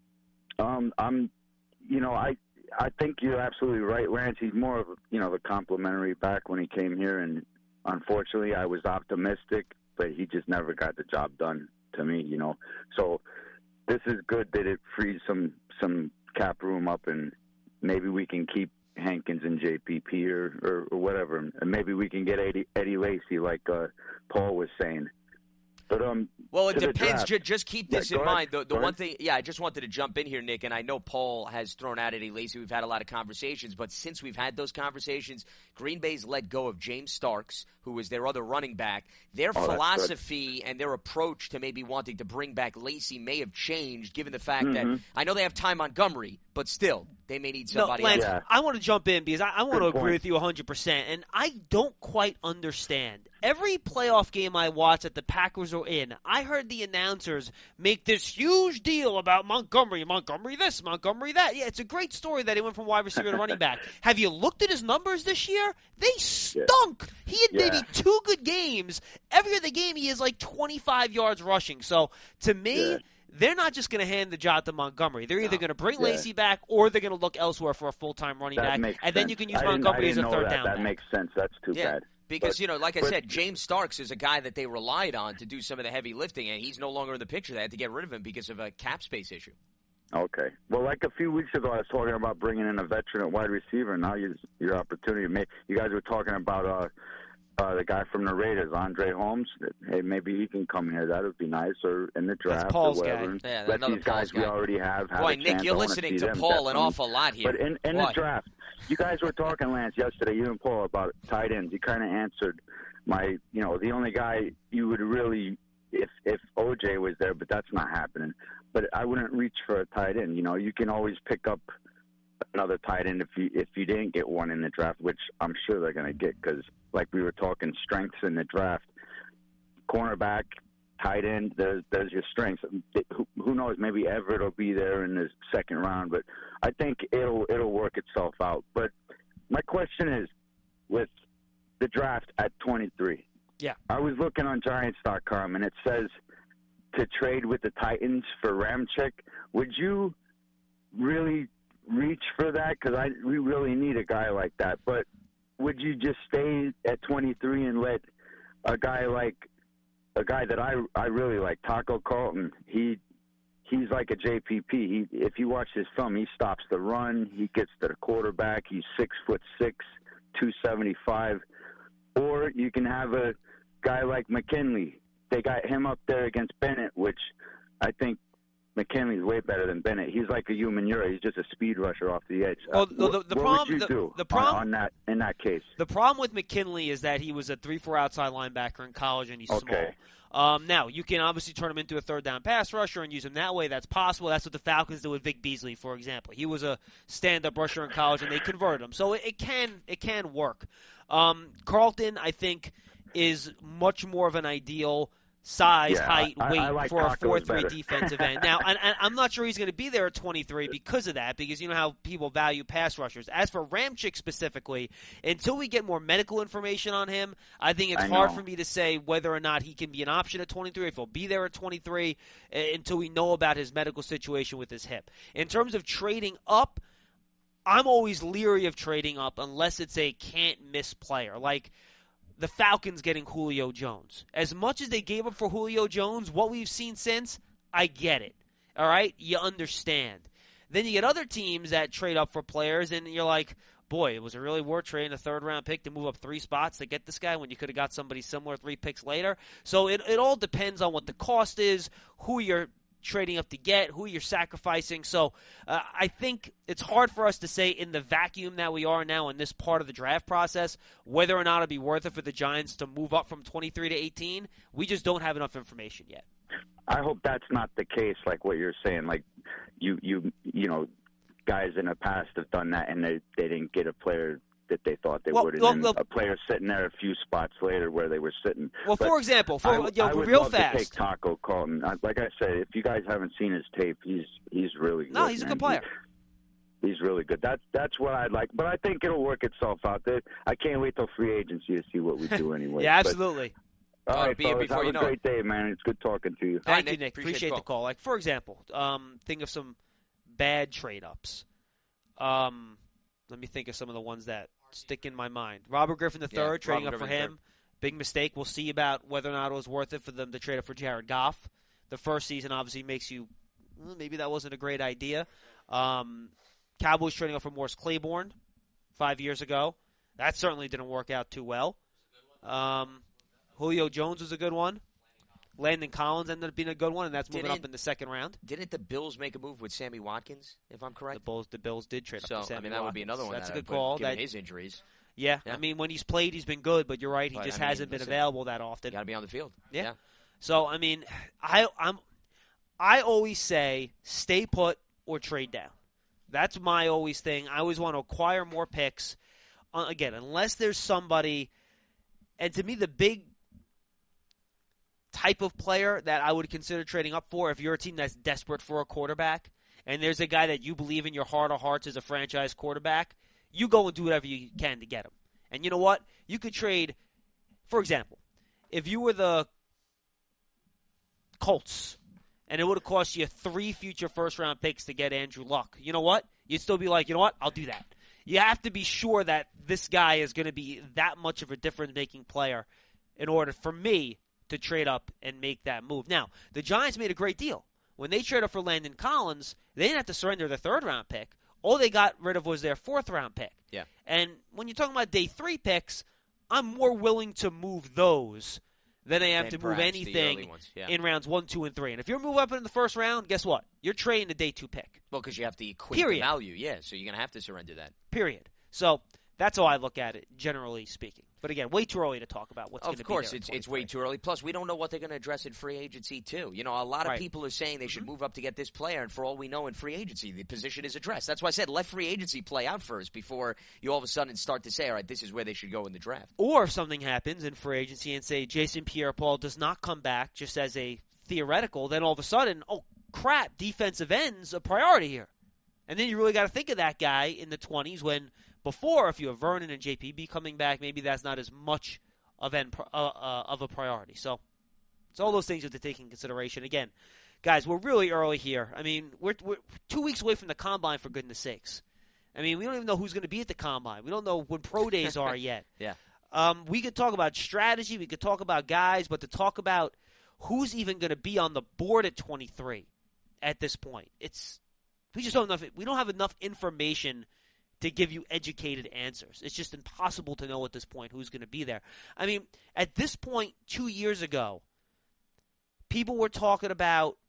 um, I'm, you know, I I think you're absolutely right, Lance. He's more of, you know, the complimentary back when he came here, and unfortunately, I was optimistic, but he just never got the job done to me, you know. So this is good that it frees some some cap room up, and maybe we can keep Hankins and J P P or, or, or whatever, and maybe we can get Eddie, Eddie Lacy, like uh, Paul was saying. But um, Well, it to the depends. draft. Ju- just keep Yeah, this go in ahead. mind. The, the Go one ahead. thing, yeah, I just wanted to jump in here, Nick, and I know Paul has thrown out Eddie Lacy. We've had a lot of conversations, but since we've had those conversations, Green Bay's let go of James Starks, who was their other running back. Their Oh, that's good. philosophy and their approach to maybe wanting to bring back Lacy may have changed, given the fact Mm-hmm. that I know they have Ty Montgomery, but still, they may need somebody no, Lance, else. Yeah. I want to jump in because I, I want Good to agree point. with you one hundred percent, and I don't quite understand. Every playoff game I watched that the Packers were in, I heard the announcers make this huge deal about Montgomery, Montgomery this, Montgomery that. Yeah, it's a great story that he went from wide receiver to running back. Have you looked at his numbers this year? They stunk. He had maybe Yeah. two good games. Every other game he has like twenty-five yards rushing. So to me, Yeah. they're not just going to hand the job to Montgomery. They're either going to bring Yeah. Lacy back or they're going to look elsewhere for a full-time running That back, makes and then sense. you can use I didn't- Montgomery I as a didn't third know that. down That back. makes sense. That's too Yeah. bad. Because, But- you know, like I but- said, James Starks is a guy that they relied on to do some of the heavy lifting, and he's no longer in the picture. They had to get rid of him because of a cap space issue. Okay. Well, like a few weeks ago, I was talking about bringing in a veteran at wide receiver. Now you, your opportunity. May- You guys were talking about uh, uh, the guy from the Raiders, Andre Holmes. Hey, maybe he can come here. That would be nice, or in the draft Paul's or guy. whatever. Yeah, Let another these guys Paul's we guy. already have have Boy, a Nick, chance. you're I wanna listening see to them Paul an definitely. awful lot here. But in, in the Why? draft, you guys were talking, Lance, yesterday, you and Paul, about tight ends. You kind of answered my, you know, the only guy you would really, if if O J was there, but that's not happening. But I wouldn't reach for a tight end. You know, you can always pick up another tight end if you if you didn't get one in the draft, which I'm sure they're going to get because, like we were talking, strengths in the draft, cornerback, tight end, there's there's your strengths. Who, who knows? Maybe Everett will be there in the second round, but I think it'll it'll work itself out. But my question is, with the draft at twenty-three, Yeah. I was looking on Giants dot com and it says to trade with the Titans for Ramczyk. Would you really reach for that? Because I we really need a guy like that. But would you just stay at twenty-three and let a guy like a guy that I I really like, Taco Carlton? He he's like a J P P. He if you watch his film, he stops the run. He gets to the quarterback. He's six foot six, two seventy five. Or you can have a guy like McKinley. They got him up there against Bennett, which I think McKinley's way better than Bennett. He's like a human euro. He's just a speed rusher off the edge. Well, Uh, the- the- what, the what problem- would you the- do the on- problem- on, that in that case? The problem with McKinley is that he was a three four outside linebacker in college, and he's Okay. small. Um, now, you can obviously turn him into a third down pass rusher and use him that way. That's possible. That's what the Falcons did with Vic Beasley, for example. He was a stand-up rusher in college, and they converted him. So it, it can it can work. Um, Carlton, I think, is much more of an ideal size, Yeah, height, I- I weight like for a Tacos four three better. defensive end. Now, and, and I'm not sure he's going to be there at twenty-three because of that, because you know how people value pass rushers. As for Ramczyk specifically, until we get more medical information on him, I think it's I hard know. for me to say whether or not he can be an option at twenty-three, if he'll be there at twenty-three, uh, until we know about his medical situation with his hip. In terms of trading up, I'm always leery of trading up unless it's a can't-miss player. Like the Falcons getting Julio Jones. As much as they gave up for Julio Jones, what we've seen since, I get it. All right? You understand. Then you get other teams that trade up for players, and you're like, boy, it was a really worth trading a third-round pick to move up three spots to get this guy when you could have got somebody similar three picks later. So it, it all depends on what the cost is, who you're trading up to get, who you're sacrificing. So uh, I think it's hard for us to say in the vacuum that we are now in this part of the draft process whether or not it'd be worth it for the Giants to move up from twenty-three to eighteen. We just don't have enough information yet. I hope that's not the case, like what you're saying. Like you, you, you know, guys in the past have done that, and they they didn't get a player that they thought they well, would, and well, then well, a player sitting there a few spots later where they were sitting. Well, but for example, for I, you know, I would real love fast. to take Taco Carlton. Like I said, if you guys haven't seen his tape, he's he's really good. No, he's man. a good player. He, he's really good. That's that's what I'd like. But I think it'll work itself out. There, I can't wait till free agency to see what we do anyway. Yeah, absolutely. But, all Uh, right, be here fellas, before have you a know great day, man. It's good talking to you. Thank All right, you, Nick. Nick. Appreciate Appreciate the the call. Like, for example, um, think of some bad trade-ups. Um, let me think of some of the ones that stick in my mind. Robert Griffin the third, Yeah, trading Robert up for Griffin the him. Big mistake. We'll see about whether or not it was worth it for them to trade up for Jared Goff. The first season obviously makes you, well, maybe that wasn't a great idea. Um, Cowboys trading up for Morris Claiborne five years ago. That certainly didn't work out too well. Um, Julio Jones was a good one. Landon Collins ended up being a good one, and that's moving Didn't- up in the second round. Didn't the Bills make a move with Sammy Watkins, if I'm The correct? Bills, the Bills did trade up So, for Sammy I mean, that would be Watkins. another one. That's that a I good put, call. Given That, his injuries, yeah, Yeah. I mean, when he's played, he's been good, but you're right, he But, just I mean, hasn't been listen, available that often. you got to be on the field. Yeah. yeah. So, I mean, I I'm I always say stay put or trade down. That's my always thing. I always want to acquire more picks. Uh, again, unless there's somebody, and to me, the big type of player that I would consider trading up for, if you're a team that's desperate for a quarterback, and there's a guy that you believe in your heart of hearts as a franchise quarterback, you go and do whatever you can to get him. And you know what? You could trade, for example, if you were the Colts, and it would have cost you three future first-round picks to get Andrew Luck, you know what? You'd still be like, you know what? I'll do that. You have to be sure that this guy is going to be that much of a difference-making player in order for me to trade up and make that move. Now, the Giants made a great deal. When they traded up for Landon Collins, they didn't have to surrender their third-round pick. All they got rid of was their fourth-round pick. Yeah. And when you're talking about day three picks, I'm more willing to move those than I am Than to move perhaps the anything early ones, yeah. in rounds one, two, and three. And if you're moving up in the first round, guess what? You're trading the day two pick. Well, because you have to equate Period. the value, yeah. So you're going to have to surrender that. Period. So that's how I look at it, generally speaking. But again, way too early to talk about what's going to Of be there course, in it's it's way twenty-three. too early. Plus, we don't know what they're going to address in free agency too. You know, a lot of Right. people are saying they should Mm-hmm. move up to get this player, and for all we know, in free agency, the position is addressed. That's why I said let free agency play out first before you all of a sudden start to say, all right, this is where they should go in the draft. Or if something happens in free agency and say Jason Pierre-Paul does not come back just as a theoretical, then all of a sudden, oh crap, defensive end's a priority here. And then you really got to think of that guy in the twenties when before, if you have Vernon and J P B coming back, maybe that's not as much of an uh, uh, of a priority. So it's all those things you have to take in consideration. Again, guys, we're really early here. I mean, we're, we're two weeks away from the Combine, for goodness sakes. I mean, we don't even know who's going to be at the Combine. We don't know when pro days are yet. Yeah. Um, we could talk about strategy. We could talk about guys, but to talk about who's even going to be on the board at twenty-three at this point, it's we just don't have enough. We don't have enough information to give you educated answers. It's just impossible to know at this point who's going to be there. I mean, at this point, two years ago, people were talking about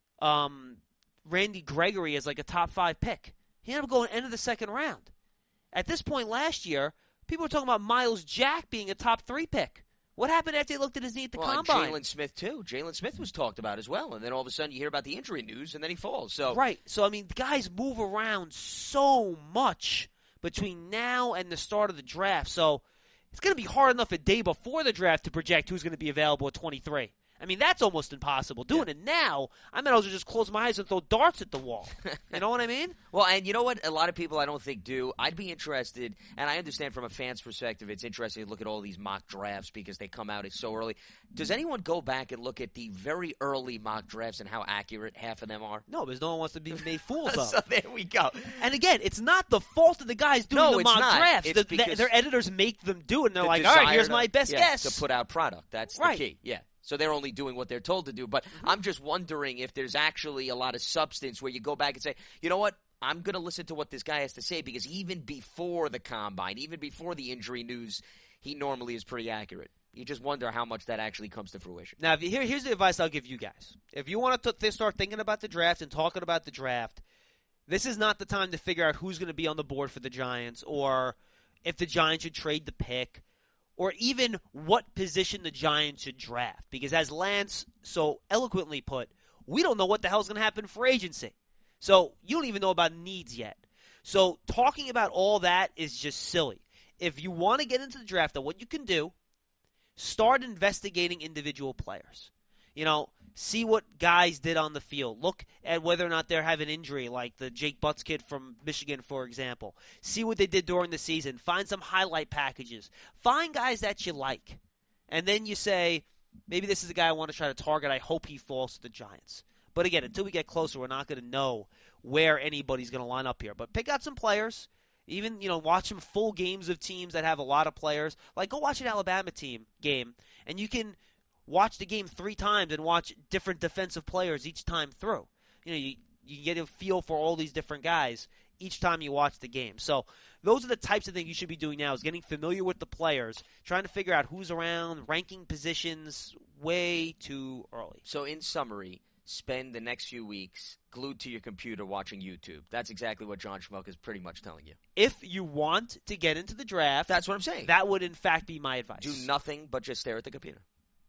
um, Randy Gregory as like a top five pick. He ended up going end of the second round. At this point last year, people were talking about Miles Jack being a top three pick. What happened after they looked at his knee at the well, Combine? and Jalen Smith, too. Jalen Smith was talked about as well, and then all of a sudden you hear about the injury news, and then he falls. So Right. So, I mean, guys move around so much between now and the start of the draft. So, it's going to be hard enough a day before the draft to project who's going to be available at twenty-three. I mean, that's almost impossible. Doing Yeah. it now, I might as well just close my eyes and throw darts at the wall. You know what I mean? Well, and you know what? A lot of people I don't think do. I'd be interested, and I understand from a fan's perspective, it's interesting to look at all these mock drafts because they come out so early. Does anyone go back and look at the very early mock drafts and how accurate half of them are? No, because no one wants to be made fools of. So there we go. And again, it's not the fault of the guys doing No, the it's mock not. drafts. It's The- the- because their editors make them do it, and they're The like, all right, desire here's to- my best yeah, guess. to put out product. That's Right. the key. Yeah. So they're only doing what they're told to do. But I'm just wondering if there's actually a lot of substance where you go back and say, you know what? I'm going to listen to what this guy has to say because even before the Combine, even before the injury news, he normally is pretty accurate. You just wonder how much that actually comes to fruition. Now, if you, here, here's the advice I'll give you guys. If you want to th- start thinking about the draft and talking about the draft, this is not the time to figure out who's going to be on the board for the Giants or if the Giants should trade the pick or even what position the Giants should draft. Because as Lance so eloquently put, we don't know what the hell is going to happen in free agency. So you don't even know about needs yet. So talking about all that is just silly. If you want to get into the draft, though, what you can do, start investigating individual players. You know, see what guys did on the field. Look at whether or not they have an injury, like the Jake Butts kid from Michigan, for example. See what they did during the season. Find some highlight packages. Find guys that you like. And then you say, maybe this is the guy I want to try to target. I hope he falls to the Giants. But again, until we get closer, we're not going to know where anybody's going to line up here. But pick out some players. Even, you know, watch some full games of teams that have a lot of players. Like, go watch an Alabama team game, and you can watch the game three times and watch different defensive players each time through. You know, you, you get a feel for all these different guys each time you watch the game. So those are the types of things you should be doing now, is getting familiar with the players, trying to figure out who's around, ranking positions way too early. So in summary, spend the next few weeks glued to your computer watching YouTube. That's exactly what John Schmuck is pretty much telling you. If you want to get into the draft, that's what I'm saying. That would, in fact, be my advice. Do nothing but just stare at the computer.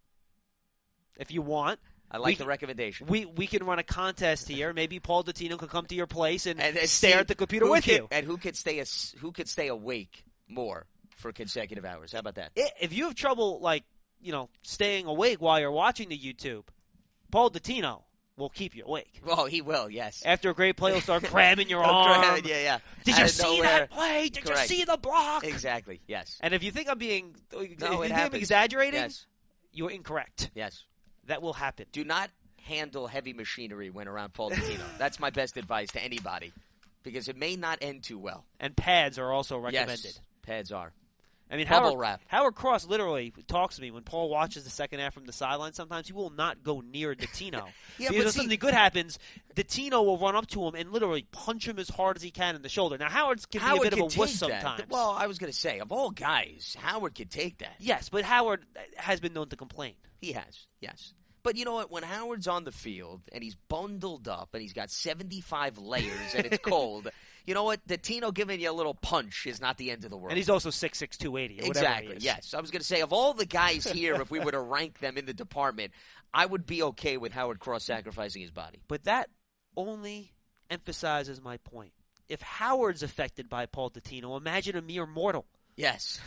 If you want. I like we, the recommendation. We we can run a contest here. Maybe Paul Dottino could come to your place and, and, and stare see at the computer with could, you. And who could stay a, who could stay awake more for consecutive hours? How about that? If you have trouble, like, you know, staying awake while you're watching the YouTube, Paul Dottino will keep you awake. Well, he will, yes. After a great play, he'll start grabbing your arm. Yeah, yeah. Did Out you of see nowhere. that play? Did Correct. you see the block? Exactly, yes. And if you think I'm being, No, if it you think happens. I'm exaggerating, yes. you're incorrect. Yes. That will happen. Do not handle heavy machinery when around Paul Dottino. That's my best advice to anybody, because it may not end too well. And pads are also recommended. Yes, pads are. I mean, Bubble Howard, wrap. Howard Cross literally talks to me when Paul watches the second half from the sideline. Sometimes he will not go near Dottino. yeah, because but if see, something good happens, Dottino will run up to him and literally punch him as hard as he can in the shoulder. Now, Howard can Howard be a bit can of a wuss take that. sometimes. Well, I was going to say, of all guys, Howard could take that. Yes, but Howard has been known to complain. He has, yes. But you know what? When Howard's on the field and he's bundled up and he's got seventy-five layers and it's cold, you know what? Dottino giving you a little punch is not the end of the world. And he's also six six, two eighty. Or exactly, he is. yes. I was going to say, of all the guys here, if we were to rank them in the department, I would be okay with Howard Cross sacrificing his body. But that only emphasizes my point. If Howard's affected by Paul Dottino, imagine a mere mortal. Yes.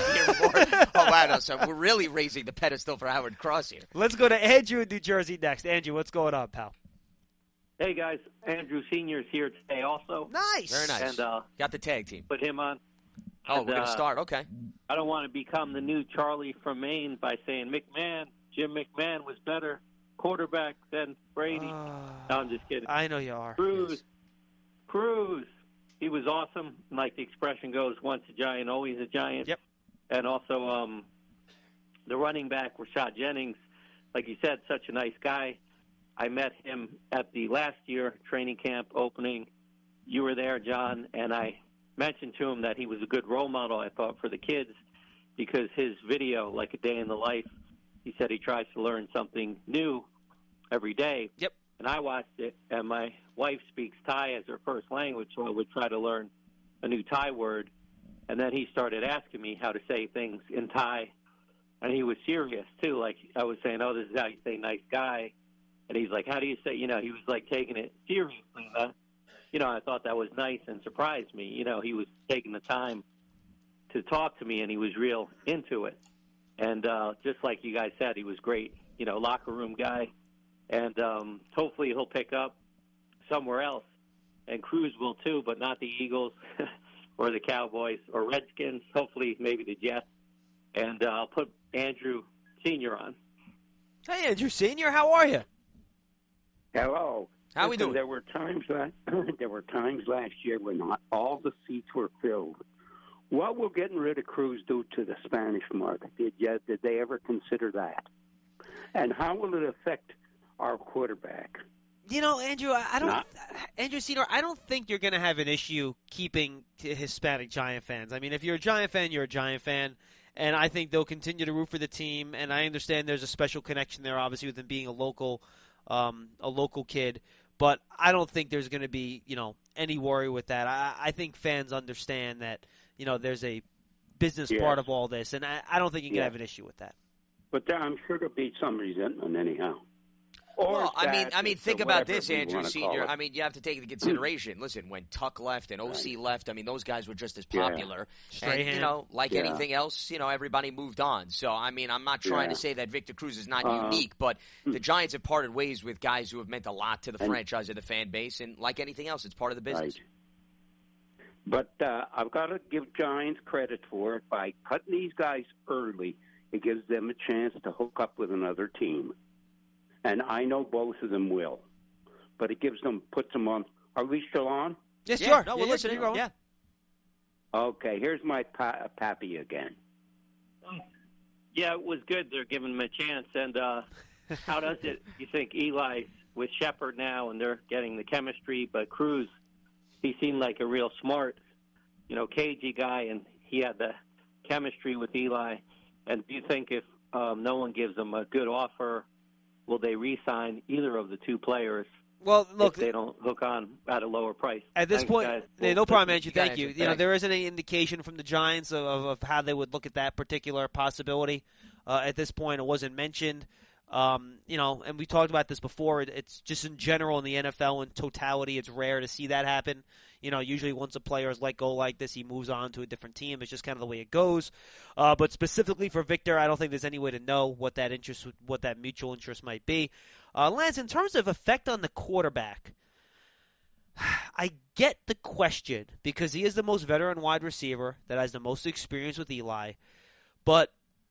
oh, wow. No, so we're really raising the pedestal for Howard Cross here. Let's go to Andrew in New Jersey next. Andrew, what's going on, pal? Hey, guys. Andrew Senior is here today also. Nice. Very nice. And, uh, got the tag team. Put him on. Oh, and, we're going to uh, start. Okay. I don't want to become the new Charlie from Maine by saying McMahon, Jim McMahon was better quarterback than Brady. Uh, no, I'm just kidding. I know you are. Cruz. Yes. Cruz. He was awesome. Like the expression goes, once a giant, always a giant. Yep. And also um, the running back, Rashad Jennings, like you said, such a nice guy. I met him at the last year training camp opening. You were there, John, and I mentioned to him that he was a good role model, I thought, for the kids because his video, like A Day in the Life, he said he tries to learn something new every day. Yep. And I watched it, and my wife speaks Thai as her first language, so I would try to learn a new Thai word. And then he started asking me how to say things in Thai, and he was serious, too. Like, I was saying, oh, this is how you say nice guy. And he's like, how do you say, you know, he was, like, taking it seriously. Uh, you know, I thought that was nice and surprised me. You know, he was taking the time to talk to me, and he was real into it. And uh, just like you guys said, he was great, you know, locker room guy. And um, hopefully he'll pick up somewhere else. And Cruz will, too, but not the Eagles or the Cowboys or Redskins. Hopefully maybe the Jets. And uh, I'll put Andrew Senior on. Hey, Andrew Senior, how are you? Hello. How we Listen, doing? There were times last, there were times last year when not all the seats were filled. What will getting rid of Cruz do to the Spanish market? Did you, did they ever consider that? And how will it affect our quarterback? You know, Andrew, I, I don't. Not- Andrew Senior, I don't think you're going to have an issue keeping t- Hispanic Giant fans. I mean, if you're a Giant fan, you're a Giant fan, and I think they'll continue to root for the team. And I understand there's a special connection there, obviously, with him being a local, um, a local kid. But I don't think there's going to be, you know, any worry with that. I, I think fans understand that, you know, there's a business Yes. part of all this, and I, I don't think you can Yeah. have an issue with that. But there, I'm sure there'll be some resentment anyhow. Or Well, I mean, that, I mean, or think about whatever this, we Andrew wanna call Senior. it. I mean, you have to take into consideration. Listen, when Tuck left and O C left, I mean, those guys were just as popular. And, Strahan. you know, like Yeah. anything else, you know, everybody moved on. So, I mean, I'm not trying to Yeah. say that Victor Cruz is not Uh, unique, but the Giants have parted ways with guys who have meant a lot to the And- franchise and the fan base. And like anything else, it's part of the business. Right. But uh, I've got to give Giants credit for it. By cutting these guys early, it gives them a chance to hook up with another team. And I know both of them will. But it gives them, puts them on. Are we still on? Yes, Yeah, you are. no, we're Yeah, yeah, listening. you're going. Yeah. Okay, here's my pa- pappy again. Yeah, it was good. They're giving him a chance. And uh, how does it, you think, Eli with Shepard now, and they're getting the chemistry, but Cruz, he seemed like a real smart, you know, cagey guy, and he had the chemistry with Eli. And do you think if um, no one gives them a good offer, will they re-sign either of the two players Well, look, if they don't hook on at a lower price? at this Thanks, point, guys. yeah, no problem, Andrew. You got Thank you. answer. You know, Thanks. there isn't any indication from the Giants of, of, of how they would look at that particular possibility. Uh, at this point, it wasn't mentioned. Um, you know, and we talked about this before. It, it's just in general in the N F L in totality, it's rare to see that happen. You know, usually once a player is let go like this, he moves on to a different team. It's just kind of the way it goes. Uh, but specifically for Victor, I don't think there's any way to know what that interest, what that mutual interest might be. Uh, Lance, in terms of effect on the quarterback, I get the question because he is the most veteran wide receiver that has the most experience with Eli, but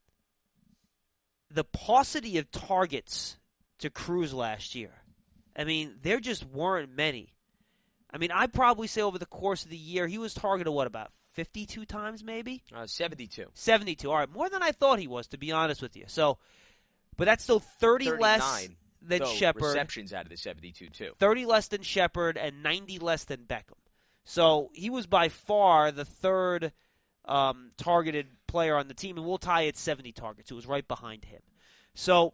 the paucity of targets to Cruz last year, I mean, there just weren't many. I mean, I'd probably say over the course of the year, he was targeted, what, about fifty-two times maybe? Uh, seventy-two. seventy-two. All right, more than I thought he was, to be honest with you. So, but that's still thirty less thirty-nine, than though, Shepard. receptions out of the seventy-two, too. thirty less than Shepard, and ninety less than Beckham. So he was by far the third um, targeted player on the team, and Will Tye had seventy targets. It was right behind him. So,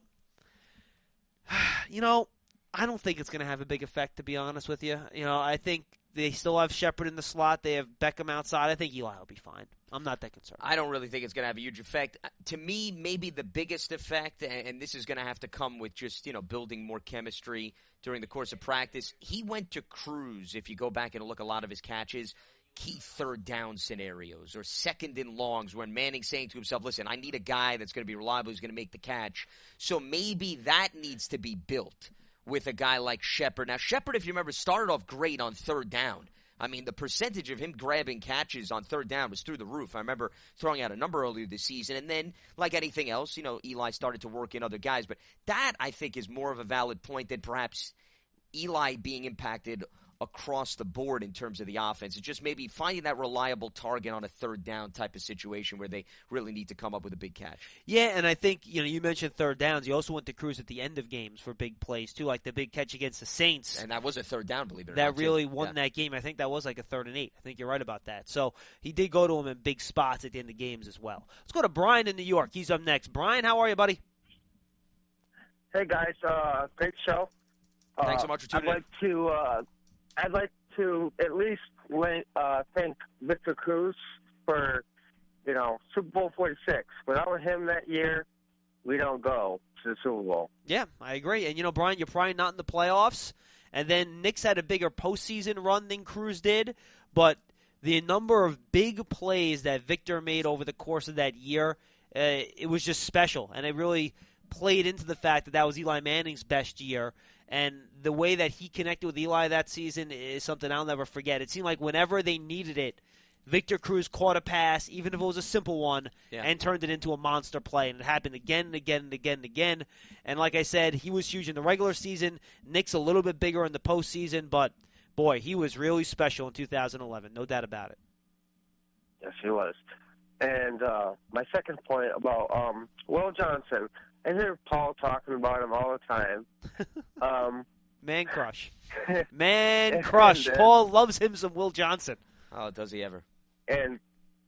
you know, I don't think it's going to have a big effect, to be honest with you. You know, I think they still have Shepard in the slot. They have Beckham outside. I think Eli will be fine. I'm not that concerned. I don't really think it's going to have a huge effect. Uh, To me, maybe the biggest effect, and, and this is going to have to come with just, you know, building more chemistry during the course of practice. He went to Cruz, if you go back and look a lot of his catches, key third down scenarios or second and longs when Manning's saying to himself, listen, I need a guy that's going to be reliable, who's going to make the catch. So maybe that needs to be built with a guy like Shepard. Now, Shepard, if you remember, started off great on third down. I mean, the percentage of him grabbing catches on third down was through the roof. I remember throwing out a number earlier this season. And then, like anything else, you know, Eli started to work in other guys. But that, I think, is more of a valid point than perhaps Eli being impacted across the board in terms of the offense. It's just maybe finding that reliable target on a third down type of situation where they really need to come up with a big catch. Yeah, and I think, you know, you mentioned third downs. You also went to Cruz at the end of games for big plays, too, like the big catch against the Saints. And that was a third down, believe it or that not. too. really won Yeah. that game. I think that was like a third and eight. I think you're right about that. So he did go to him in big spots at the end of games as well. Let's go to Brian in New York. He's up next. Brian, how are you, buddy? Hey guys, uh, great show. Uh, Thanks so much for I'd tuning in. like to, uh, I'd like to at least uh, thank Victor Cruz for, you know, Super Bowl forty-six. Without him that year, we don't go to the Super Bowl. Yeah, I agree. And, you know, Brian, you're probably not in the playoffs. And then Knicks had a bigger postseason run than Cruz did. But the number of big plays that Victor made over the course of that year, uh, it was just special. And it really played into the fact that that was Eli Manning's best year. And the way that he connected with Eli that season is something I'll never forget. It seemed like whenever they needed it, Victor Cruz caught a pass, even if it was a simple one, Yeah. and turned it into a monster play. And it happened again and again and again and again. And like I said, he was huge in the regular season. Nick's a little bit bigger in the postseason, but, boy, he was really special in two thousand eleven. No doubt about it. Yes, he was. And uh, my second point about um, Will Johnson, I hear Paul talking about him all the time. Um, Man crush. Man crush. And, uh, Paul loves him some Will Johnson. Oh, does he ever? and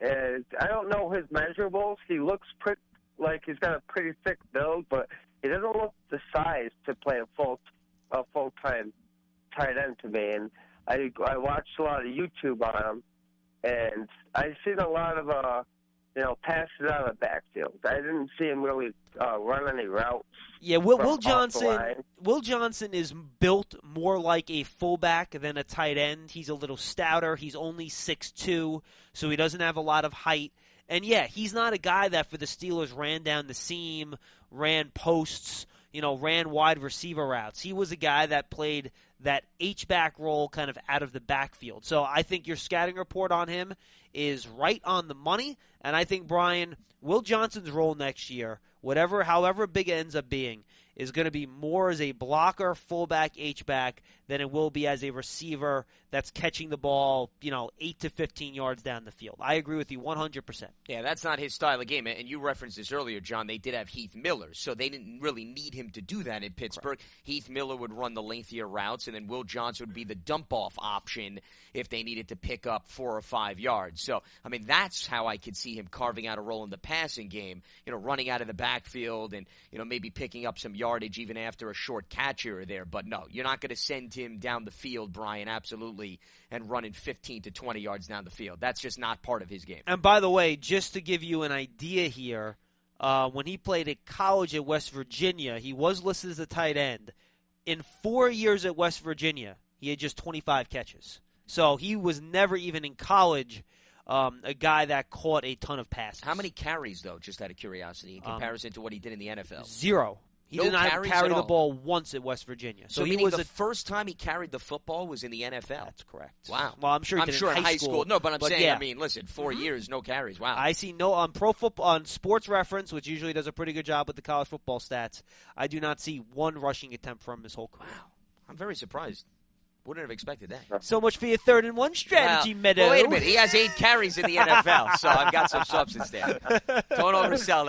And I don't know his measurables. He looks pretty, like he's got a pretty thick build, but he doesn't look the size to play a full a full time tight end to me. And I I watched a lot of YouTube on him, and I've seen a lot of uh you know passes out of the backfield. I didn't see him really uh, run any routes. Yeah, Will, from Will off the Johnson. line. Will Johnson is built more like a fullback than a tight end. He's a little stouter. He's only six two, so he doesn't have a lot of height. And yeah, he's not a guy that for the Steelers ran down the seam, ran posts, you know, ran wide receiver routes. He was a guy that played that H-back role kind of out of the backfield. So I think your scouting report on him is right on the money. And I think, Brian, Will Johnson's role next year, whatever, however big it ends up being, is going to be more as a blocker, fullback, H-back than it will be as a receiver that's catching the ball, you know, eight to fifteen yards down the field. I agree with you one hundred percent. Yeah, that's not his style of game. And you referenced this earlier, John. They did have Heath Miller, so they didn't really need him to do that in Pittsburgh. Correct. Heath Miller would run the lengthier routes, and then Will Johnson would be the dump-off option if they needed to pick up four or five yards. So, I mean, that's how I could see him carving out a role in the passing game, you know, running out of the backfield and, you know, maybe picking up some yardage even after a short catch here or there. But no, you're not going to send him down the field, Brian, absolutely, and running fifteen to twenty yards down the field. That's just not part of his game. And by the way, just to give you an idea here, uh, when he played at college at West Virginia, he was listed as a tight end. In four years at West Virginia, he had just twenty-five catches. So he was never even in college um, a guy that caught a ton of passes. How many carries, though, just out of curiosity, in comparison um, to what he did in the N F L? Zero. He no did not carry the all. ball once at West Virginia. So, so he was the a, first time he carried the football was in the N F L? That's correct. Wow. Well, I'm sure he I'm did sure in high, high school. school. No, but I'm but saying, yeah. I mean, listen, four mm-hmm. years, no carries. Wow. I see no on Pro Football on Sports Reference, which usually does a pretty good job with the college football stats. I do not see one rushing attempt from his whole career. Wow. I'm very surprised. Wouldn't have expected that. So much for your third and one strategy, well, Meadow. Well, wait a minute. He has eight carries in the N F L, so I've got some substance there. Don't oversell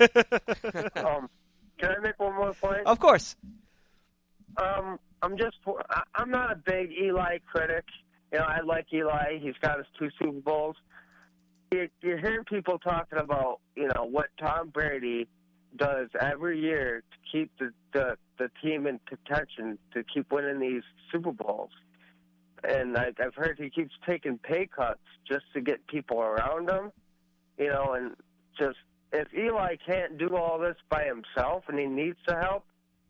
that. um, can I make one more point? Of course. Um, I'm just. I'm not a big Eli critic. You know, I like Eli. He's got his two Super Bowls. You, you hear people talking about, you know, what Tom Brady does every year to keep the, the, the team in contention, to keep winning these Super Bowls. And I, I've heard he keeps taking pay cuts just to get people around him, you know, and just if Eli can't do all this by himself and he needs the help,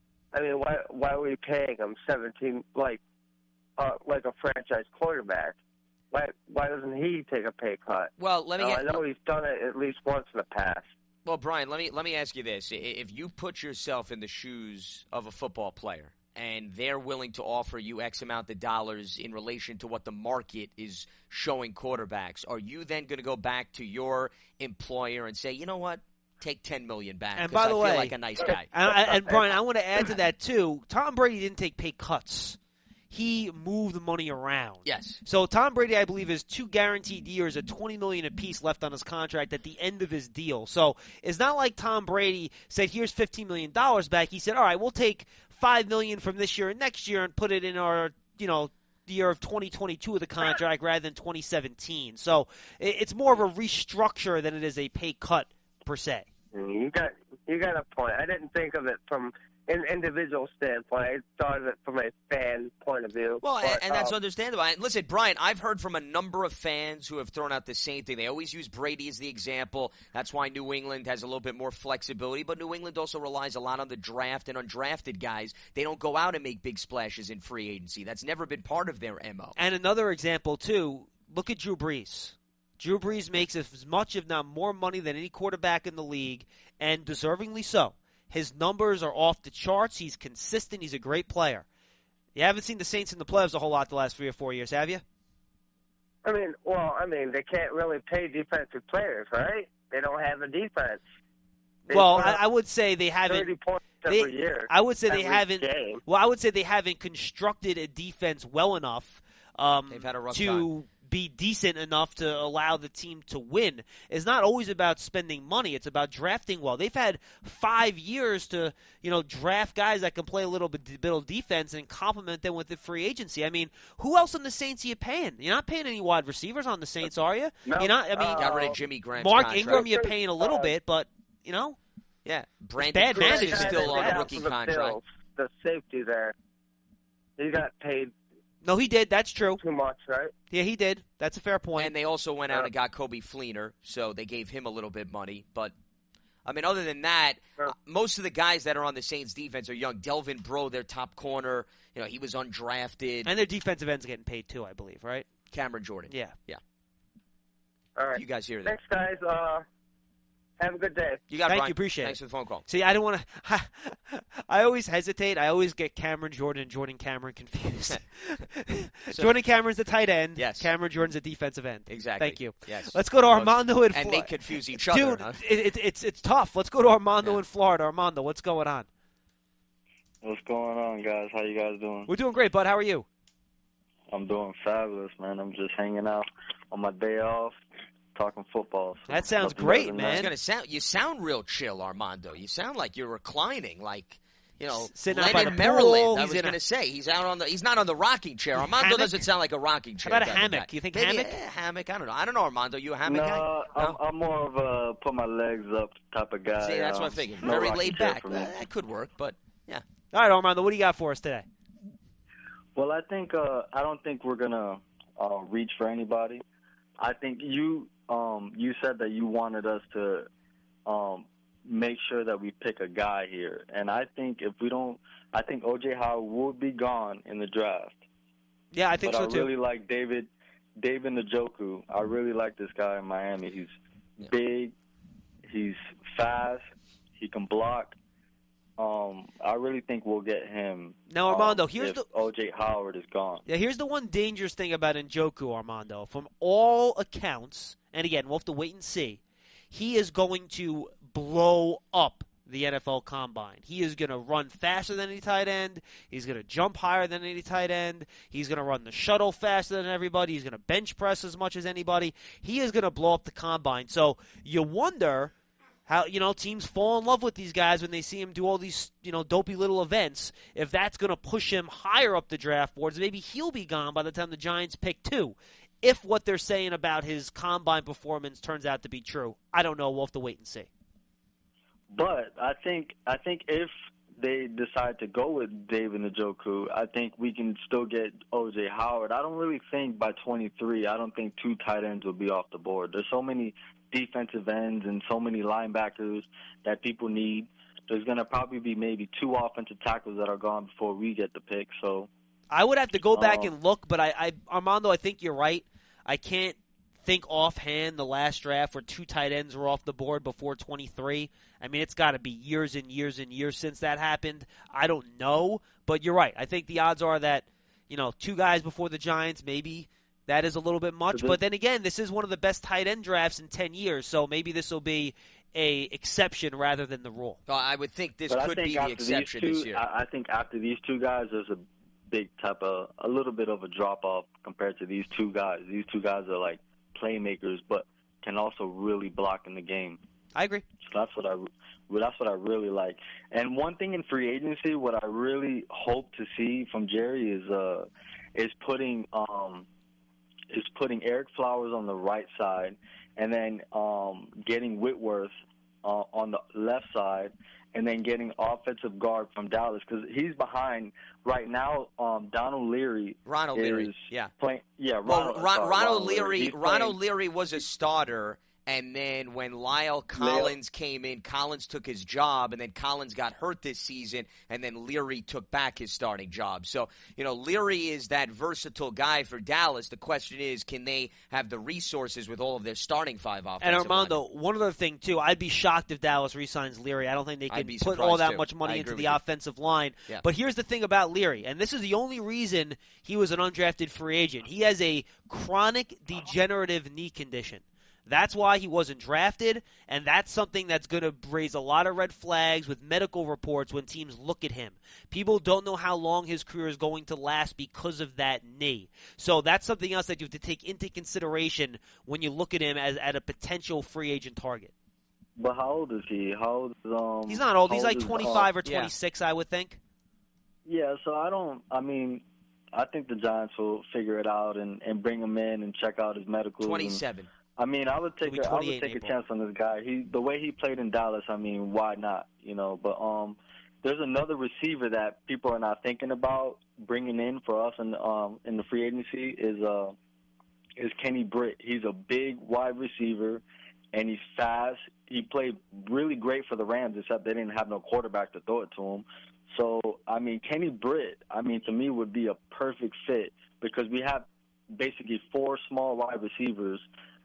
I mean, why why are we paying him seventeen like uh, like a franchise quarterback? Why why doesn't he take a pay cut? Well, let me. Now, get, I know he's done it at least once in the past. Well, Brian, let me let me ask you this: if you put yourself in the shoes of a football player, and they're willing to offer you X amount of dollars in relation to what the market is showing quarterbacks, are you then going to go back to your employer and say, you know what? Take ten million dollars back. And by the I way, feel like a nice guy. And, and Brian, I want to add to that too. Tom Brady didn't take pay cuts. He moved the money around. Yes. So Tom Brady, I believe, has two guaranteed years at twenty million dollars apiece left on his contract at the end of his deal. So it's not like Tom Brady said, "Here's fifteen million dollars back." He said, "All right, we'll take five million dollars from this year and next year and put it in our, you know, the year of twenty twenty-two of the contract rather than twenty seventeen." So it's more of a restructure than it is a pay cut per se. You got you got a point. I didn't think of it from an individual standpoint. I thought of it from a fan point of view. Well, but, and, and that's um, understandable. And listen, Brian, I've heard from a number of fans who have thrown out the same thing. They always use Brady as the example. That's why New England has a little bit more flexibility. But New England also relies a lot on the draft and undrafted guys. They don't go out and make big splashes in free agency. That's never been part of their M O. And another example, too, look at Drew Brees. Drew Brees makes as much, if not more, money than any quarterback in the league, and deservingly so. His numbers are off the charts. He's consistent. He's a great player. You haven't seen the Saints in the playoffs a whole lot the last three or four years, have you? I mean, well, I mean, they can't really pay defensive players, right? They don't have a defense. They well, I, I would say they haven't. thirty points they, every year. I would say they haven't. Game. Well, I would say they haven't constructed a defense well enough um, They've had a rough to time. be decent enough to allow the team to win. It's not always about spending money. It's about drafting well. They've had five years to, you know, draft guys that can play a little bit middle defense and complement them with the free agency. I mean, who else on the Saints are you paying? You're not paying any wide receivers on the Saints, are you? No, You're not. I mean, uh, Got rid of Jimmy Grant's Mark contract. Ingram, you're paying a little Uh, bit, but you know, Yeah, Brandon bad Cooks is management. still on Yeah, a rookie for the contract. Bills, the safety there, he got paid no, he did. That's true. too much, right? Yeah, he did. That's a fair point. And they also went out Yeah. and got Kobe Fleener, so they gave him a little bit of money. But, I mean, other than that, Yeah. uh, most of the guys that are on the Saints defense are young. Delvin Breaux, their top corner, you know, he was undrafted. And their defensive end's getting paid too, I believe, right? Cameron Jordan. Yeah. All right. You guys hear that? Thanks, guys. Uh, have a good day. You got it, Thank Brian. you, appreciate Thanks it. for the phone call. See, I don't want to. I always hesitate. I always get Cameron Jordan and Jordan Cameron confused. So- Jordan Cameron's the tight end. Yes. Cameron Jordan's the defensive end. Exactly. Thank you. Yes. Let's go to Well, Armando in And Florida. they confuse each other. Dude, huh? it, it, it's it's tough. Let's go to Armando Yeah. in Florida. Armando, what's going on? What's going on, guys? How you guys doing? We're doing great, bud. How are you? I'm doing fabulous, man. I'm just hanging out on my day off, talking football. So That sounds nothing great, better than man. I was that. gonna sound. You sound real chill, Armando. You sound like you're reclining, like you know, S- sitting out by Leonard the Maryland. pool. I He's was in a- gonna say he's out on the. He's not on the rocking chair. Armando Hammock? doesn't sound like a rocking chair. about a type of hammock? guy. You think Maybe hammock? A hammock. I don't know. I don't know, Armando. You a hammock No, guy? I'm, I'm more of a put my legs up type of guy. See, that's um, what I figured. no Very rocking laid chair back. for me. Uh, that could work, but yeah. All right, Armando, what do you got for us today? Well, I think uh, I don't think we're gonna uh, reach for anybody. I think you um, you said that you wanted us to um, make sure that we pick a guy here, and I think if we don't, I think O J Howard will be gone in the draft. Yeah, I think but so I too. really like David David Njoku. I really like this guy in Miami. He's Yeah. big, he's fast, he can block. Um, I really think we'll get him. Now, Armando, um, here's if the O J Howard is gone. Yeah, here's the one dangerous thing about Njoku, Armando. From all accounts, and again, we'll have to wait and see, he is going to blow up the N F L Combine. He is going to run faster than any tight end. He's going to jump higher than any tight end. He's going to run the shuttle faster than everybody. He's going to bench press as much as anybody. He is going to blow up the Combine. So you wonder how, you know, teams fall in love with these guys when they see him do all these, you know, dopey little events. If that's going to push him higher up the draft boards, maybe he'll be gone by the time the Giants pick two. If what they're saying about his Combine performance turns out to be true, I don't know. We'll have to wait and see. But I think I think if they decide to go with David Njoku, I think we can still get O J Howard. I don't really think by twenty-three, I don't think two tight ends will be off the board. There's so many defensive ends and so many linebackers that people need. There's going to probably be maybe two offensive tackles that are gone before we get the pick. So I would have to go back Oh. and look, but I, I, Armando, I think you're right. I can't think offhand the last draft where two tight ends were off the board before twenty-three. I mean, it's got to be years and years and years since that happened. I don't know, but you're right. I think the odds are that, you know, two guys before the Giants, maybe that is a little bit much. Is it- But then again, this is one of the best tight end drafts in ten years, so maybe this will be a exception rather than the rule. Well, I would think this but I could think be the after exception these two, this year. I, I think after these two guys, there's a big type of a little bit of a drop off compared to these two guys. These two guys are like playmakers, but can also really block in the game. I agree. So that's what I well, that's what I really like. And one thing in free agency, what I really hope to see from Jerry is uh is putting um is putting Eric Flowers on the right side, and then um getting Whitworth uh, on the left side, and then getting offensive guard from Dallas because he's behind right now. Um, Donald Leary, Ronald is Leary, yeah. playing. Yeah, Well, Ronald, Ron, sorry, Ronald Leary, He's Ronald playing- Leary was a starter, and then when Lyle Collins came in, Collins took his job, and then Collins got hurt this season, and then Leary took back his starting job. So, you know, Leary is that versatile guy for Dallas. The question is, can they have the resources with all of their starting five offensive And Armando, linemen? one other thing too, I'd be shocked if Dallas re-signs Leary. I don't think they I'd can be put surprised, all that too. much money I into agree the with you. offensive line. Yeah. But here's the thing about Leary, and this is the only reason he was an undrafted free agent. He has a chronic degenerative knee condition That's why he wasn't drafted, and that's something that's going to raise a lot of red flags with medical reports when teams look at him. People don't know how long his career is going to last because of that knee. So that's something else that you have to take into consideration when you look at him as at a potential free agent target. But how old is he? How old is um? He's not old. He's old like is, twenty-five uh, or twenty-six, yeah. I would think. Yeah, so I don't. I mean, I think the Giants will figure it out and, and bring him in and check out his medicals. twenty-seven. And, I mean, I would take a, I would take a chance on this guy. He the way he played in Dallas. I mean, why not? You know, but um, there's another receiver that people are not thinking about bringing in for us in um in the free agency is uh is Kenny Britt. He's a big wide receiver, and he's fast. He played really great for the Rams, except they didn't have no quarterback to throw it to him. So I mean, Kenny Britt, I mean, to me would be a perfect fit because we have basically four small wide receivers.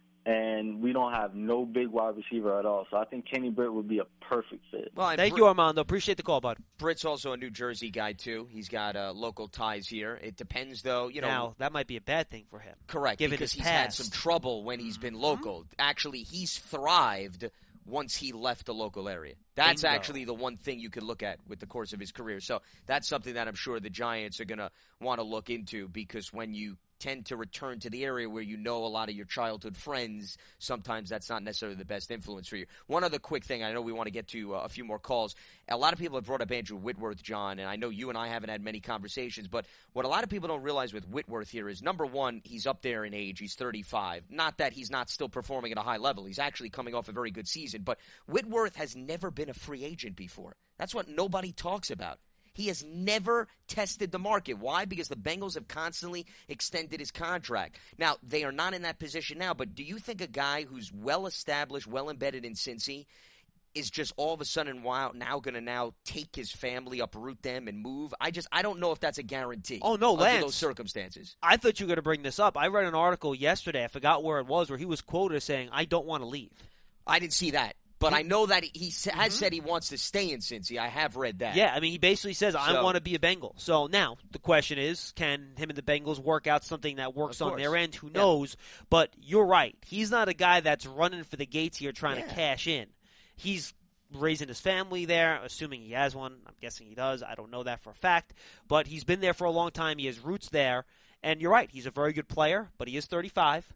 And we don't have no big wide receiver at all. So I think Kenny Britt would be a perfect fit. Well, Thank Br- you, Armando. Appreciate the call, bud. Britt's also a New Jersey guy, too. He's got uh, local ties here. It depends, though. You know, now, that might be a bad thing for him. Correct, given because his he's past. had some trouble when he's been local. Mm-hmm. Actually, he's thrived once he left the local area. That's Bingo. actually the one thing you could look at with the course of his career. So that's something that I'm sure the Giants are going to want to look into because when you tend to return to the area where you know a lot of your childhood friends, sometimes that's not necessarily the best influence for you. One other quick thing, I know we want to get to uh, a few more calls. A lot of people have brought up Andrew Whitworth, John, and I know you and I haven't had many conversations, but what a lot of people don't realize with Whitworth here is, number one, he's up there in age. He's thirty-five. Not that he's not still performing at a high level. He's actually coming off a very good season, but Whitworth has never been a free agent before. That's what nobody talks about. He has never tested the market. Why? Because the Bengals have constantly extended his contract. Now, they are not in that position now, but do you think a guy who's well-established, well-embedded in Cincy is just all of a sudden wow, now going to now take his family, uproot them, and move? I just I don't know if that's a guarantee. Oh, no, under Lance. those circumstances. I thought you were going to bring this up. I read an article yesterday, I forgot where it was, where he was quoted as saying, I don't want to leave. I didn't see that. But I know that he has mm-hmm. said he wants to stay in Cincy. I have read that. Yeah, I mean, he basically says, I so, want to be a Bengal. So now, the question is, can him and the Bengals work out something that works on their end? Who knows? Yeah. But you're right. He's not a guy that's running for the gates here trying yeah. to cash in. He's raising his family there, assuming he has one. I'm guessing he does. I don't know that for a fact. But he's been there for a long time. He has roots there. And you're right. He's a very good player, but he is thirty-five.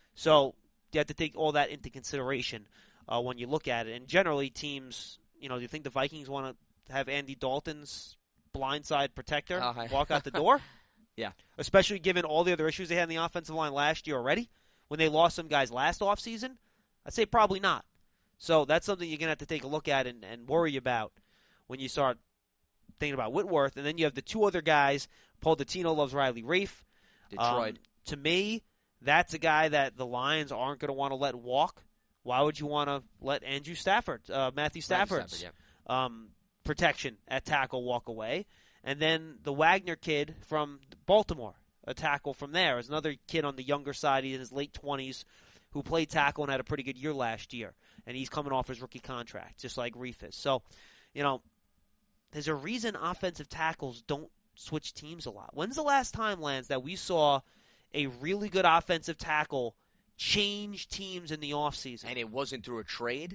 So you have to take all that into consideration. Uh, when you look at it. And generally teams, you know, do you think the Vikings want to have Andy Dalton's blindside protector oh, walk out the door? Yeah. Especially given all the other issues they had in the offensive line last year already, when they lost some guys last offseason? I'd say probably not. So that's something you're going to have to take a look at and, and worry about when you start thinking about Whitworth. And then you have the two other guys. Paul Dottino loves Riley Reiff. Detroit. Um, to me, that's a guy that the Lions aren't going to want to let walk. Why would you want to let Andrew Stafford, uh, Matthew Stafford's Stafford, yeah. um, protection at tackle walk away? And then the Wagner kid from Baltimore, a tackle from there, is another kid on the younger side. He's in his late twenties who played tackle and had a pretty good year last year. And he's coming off his rookie contract, just like Reiff is. So, you know, there's a reason offensive tackles don't switch teams a lot. When's the last time, Lance, that we saw a really good offensive tackle change teams in the offseason? And it wasn't through a trade?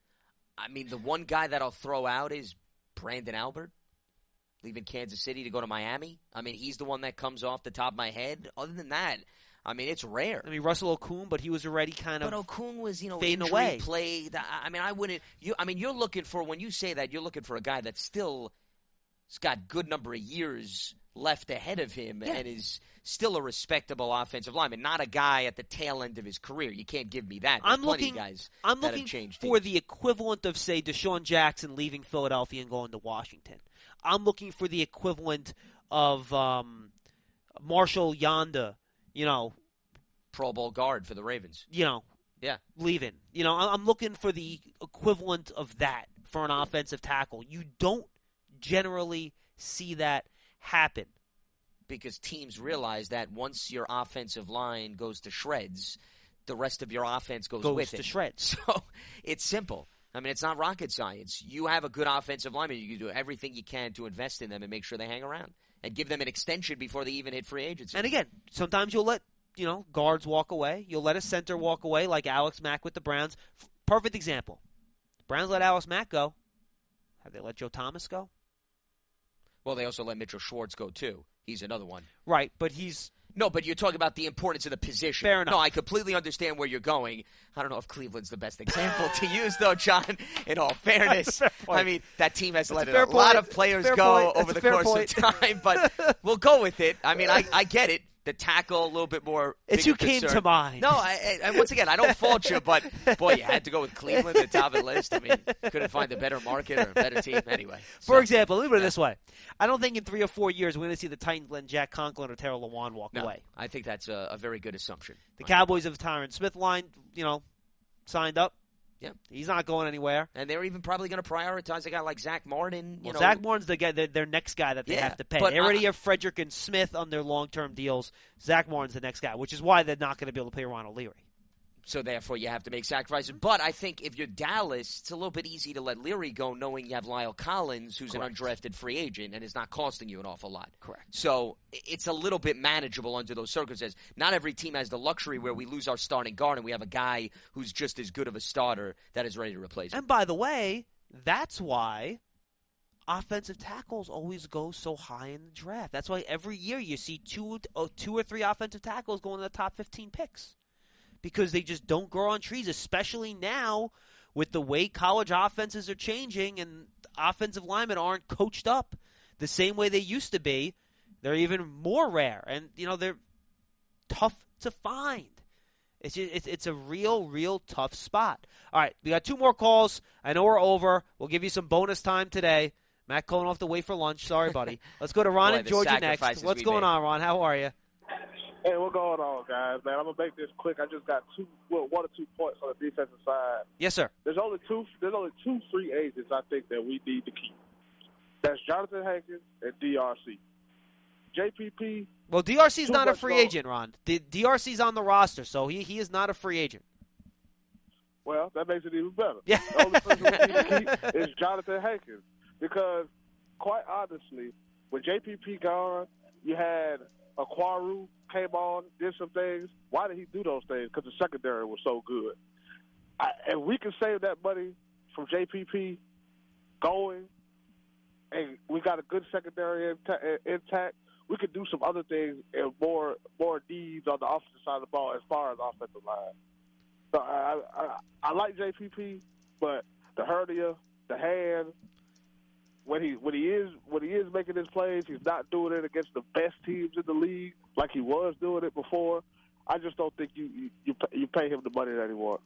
I mean, the one guy that I'll throw out is Brandon Albert, leaving Kansas City to go to Miami. I mean, he's the one that comes off the top of my head. Other than that, I mean, it's rare. I mean, Russell Okung, but he was already kind of But Okung was, you know, fading injury away. Played. I mean, I wouldn't. You, I mean, you're looking for, when you say that, you're looking for a guy that's still has got good number of years left ahead of him yeah. and is still a respectable offensive lineman, not a guy at the tail end of his career. You can't give me that. There's I'm looking, guys I'm that looking have changed for teams. the equivalent of, say, Deshaun Jackson leaving Philadelphia and going to Washington. I'm looking for the equivalent of um, Marshall Yanda, you know. Pro Bowl guard for the Ravens. You know. Yeah. Leaving. You know, I'm looking for the equivalent of that for an offensive tackle. You don't generally see that happen. Because teams realize that once your offensive line goes to shreds, the rest of your offense goes, goes with to it. shreds. So it's simple. I mean, it's not rocket science. You have a good offensive lineman. You can do everything you can to invest in them and make sure they hang around and give them an extension before they even hit free agency. And again, sometimes you'll let you know, guards walk away. You'll let a center walk away like Alex Mack with the Browns. F- perfect example. The Browns let Alex Mack go. Have they let Joe Thomas go? Well, they also let Mitchell Schwartz go, too. He's another one. Right, but he's... No, but you're talking about the importance of the position. Fair enough. No, I completely understand where you're going. I don't know if Cleveland's the best example to use, though, John, in all fairness. I mean, that team has That's let a, a, a lot point. of players Fair go point. over That's the a fair course point. of time, but we'll go with it. I mean, I, I get it. The tackle, a little bit more. It's who bigger came concern. to mind. No, I, I, once again, I don't fault you, but boy, you had to go with Cleveland at the top of the list. I mean, couldn't find a better market or a better team anyway. So, For example, let me put it yeah. this way: I don't think in three or four years we're going to see the Titans letting Jack Conklin or Terrell Lewan walk No, away. I think that's a, a very good assumption. The Cowboys have Tyron Smith line, you know, signed up. Yeah, he's not going anywhere. And they're even probably going to prioritize a guy like Zach Martin. You Well, know, Zach Martin's the guy, their, their next guy that they Yeah, have to pay. but They already I- have Frederick and Smith on their long-term deals. Zach Martin's the next guy, which is why they're not going to be able to pay Ronald Leary. So therefore, you have to make sacrifices. But I think if you're Dallas, it's a little bit easy to let Leary go, knowing you have Lyle Collins, who's Correct. an undrafted free agent and is not costing you an awful lot. Correct. So it's a little bit manageable under those circumstances. Not every team has the luxury where we lose our starting guard and we have a guy who's just as good of a starter that is ready to replace him. And by the way, that's why offensive tackles always go so high in the draft. That's why every year you see two, oh, two or three offensive tackles going in the top fifteen picks. Because they just don't grow on trees, especially now with the way college offenses are changing and offensive linemen aren't coached up the same way they used to be. They're even more rare, and you know they're tough to find. It's just, it's it's a real, real tough spot. All right, we got two more calls. I know we're over. We'll give you some bonus time today. Matt Cohen off the way for lunch. Sorry, buddy. Let's go to Ron Boy, in the Georgia next. sacrifices What's we going made. on, Ron? How are you? Hey, what's going on, guys? Man, I'm gonna make this quick. I just got two, well, one or two points on the defensive side. Yes, sir. There's only two. There's only two free agents I think that we need to keep. That's Jonathan Hankins and D R C. J P P. Well, D R C's Too not a much free gold. agent, Ron. D- DRC's on the roster, so he he is not a free agent. Well, that makes it even better. Yeah. The only person we need to keep is Jonathan Hankins because, quite honestly, with J P P gone, you had Aquaru came on, did some things. Why did he do those things? Because the secondary was so good. I, and we can save that money from J P P going, and we got a good secondary inta- intact. We could do some other things and more more needs on the offensive side of the ball as far as offensive line. So I I, I like J P P, but the hernia, the hand, when he when he is when he is making his plays, he's not doing it against the best teams in the league like he was doing it before. I just don't think you you you pay, you pay him the money that he wants.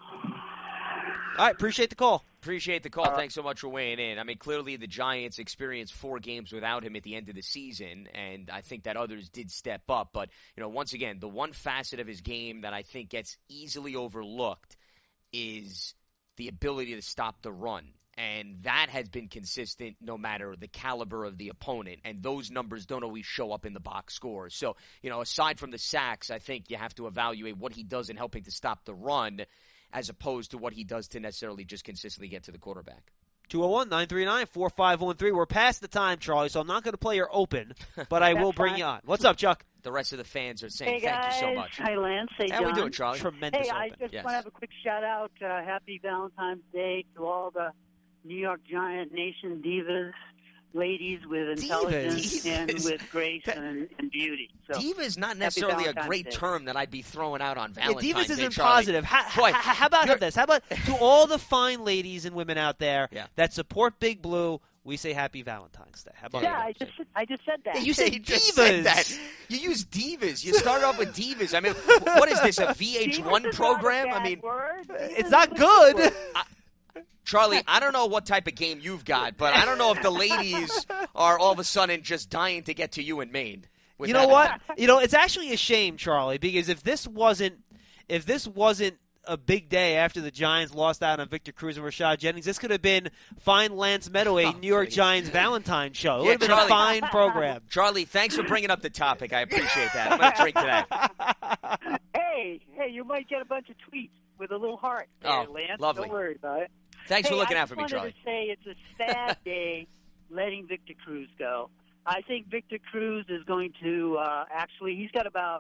All right, appreciate the call. Appreciate the call. Thanks so much for weighing in. I mean, clearly the Giants experienced four games without him at the end of the season, and I think that others did step up. But, you know, once again, the one facet of his game that I think gets easily overlooked is the ability to stop the run. And that has been consistent no matter the caliber of the opponent. And those numbers don't always show up in the box scores. So, you know, aside from the sacks, I think you have to evaluate what he does in helping to stop the run as opposed to what he does to necessarily just consistently get to the quarterback. two oh one, nine three nine, four five one three. We're past the time, Charlie, so I'm not going to play your open, but I will bring fine. you on. What's up, Chuck? The rest of the fans are saying Hey guys, thank you so much. hi Lance, hey How John. we doing, Charlie? Tremendous Hey, I open. just Yes. want to have a quick shout out. Uh, happy Valentine's Day to all the New York Giant Nation divas, ladies with intelligence Divas? and Divas. with grace and, and beauty. So, Diva is not happy necessarily a Valentine's great Day. term that I'd be throwing out on Yeah, Valentine's Divas Day, isn't Charlie. positive. How, Boy, how, how about you're- this? How about to all the fine ladies and women out there Yeah. that support Big Blue, we say Happy Valentine's Day. How about yeah, that? I just I just said that. Yeah, you said You just divas. said that. You use divas. You started off with divas. I mean, what is this, a V H one Divas is program? not a I bad mean, word. Divas It's is not a good. word. Charlie, I don't know what type of game you've got, but I don't know if the ladies are all of a sudden just dying to get to you in Maine. with You know that. what? You know, it's actually a shame, Charlie, because if this wasn't if this wasn't a big day after the Giants lost out on Victor Cruz and Rashad Jennings, this could have been Fine Lance Meadow, a Oh, New York please. Giants Valentine show. It Yeah, would have been Charlie. a fine program. Charlie, thanks for bringing up the topic. I appreciate that. I'm going to drink to that. Hey, hey, you might get a bunch of tweets with a little heart there, Oh, Lance. lovely. Don't worry about it. Thanks hey, for looking I out for me, just wanted Charlie. to say it's a sad day letting Victor Cruz go. I think Victor Cruz is going to uh, actually, he's got about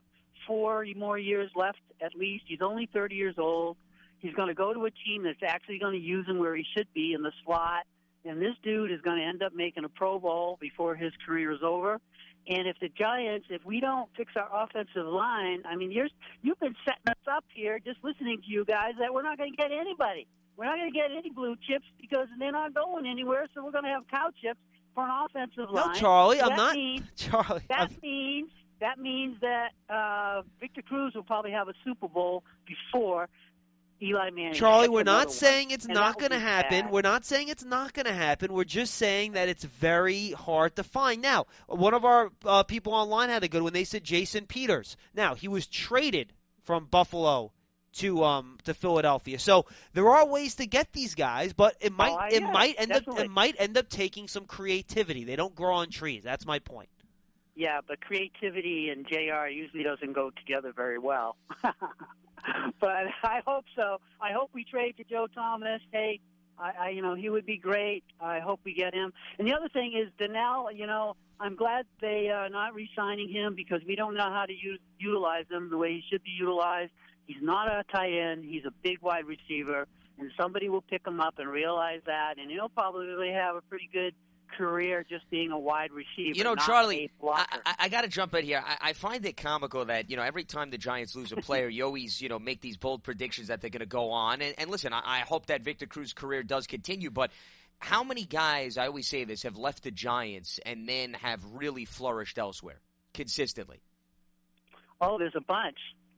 four more years left at least. He's only thirty years old. He's going to go to a team that's actually going to use him where he should be in the slot. And this dude is going to end up making a Pro Bowl before his career is over. And if the Giants, if we don't fix our offensive line, I mean, you're, you've been setting us up here just listening to you guys that we're not going to get anybody. We're not going to get any blue chips because they're not going anywhere, so we're going to have cow chips for an offensive line. No, Charlie, so I'm that not. Means, Charlie, that I'm, means that means that uh, Victor Cruz will probably have a Super Bowl before Eli Manning. Charlie, That's we're not one. saying it's And not that would going to be happen. bad. We're not saying it's not going to happen. We're just saying that it's very hard to find. Now, one of our uh, people online had a good one. They said Jason Peters. Now, he was traded from Buffalo to um to Philadelphia. So there are ways to get these guys, but it might Oh, it yeah, might end definitely. up it might end up taking some creativity. They don't grow on trees. That's my point. Yeah, but creativity and J R usually doesn't go together very well. But I hope so. I hope we trade for Joe Thomas. Hey, I, I you know he would be great. I hope we get him. And the other thing is Donnell. You know, I'm glad they are not re-signing him because we don't know how to use, utilize him the way he should be utilized. He's not a tight end. He's a big wide receiver, and somebody will pick him up and realize that, and he'll probably have a pretty good career just being a wide receiver. You know, not Charlie, a blocker. I, I, I got to jump in here. I, I find it comical that, you know, every time the Giants lose a player, you always, you know, make these bold predictions that they're going to go on. And, and listen, I, I hope that Victor Cruz's career does continue, but how many guys, I always say this, have left the Giants and then have really flourished elsewhere consistently? Oh, there's a bunch.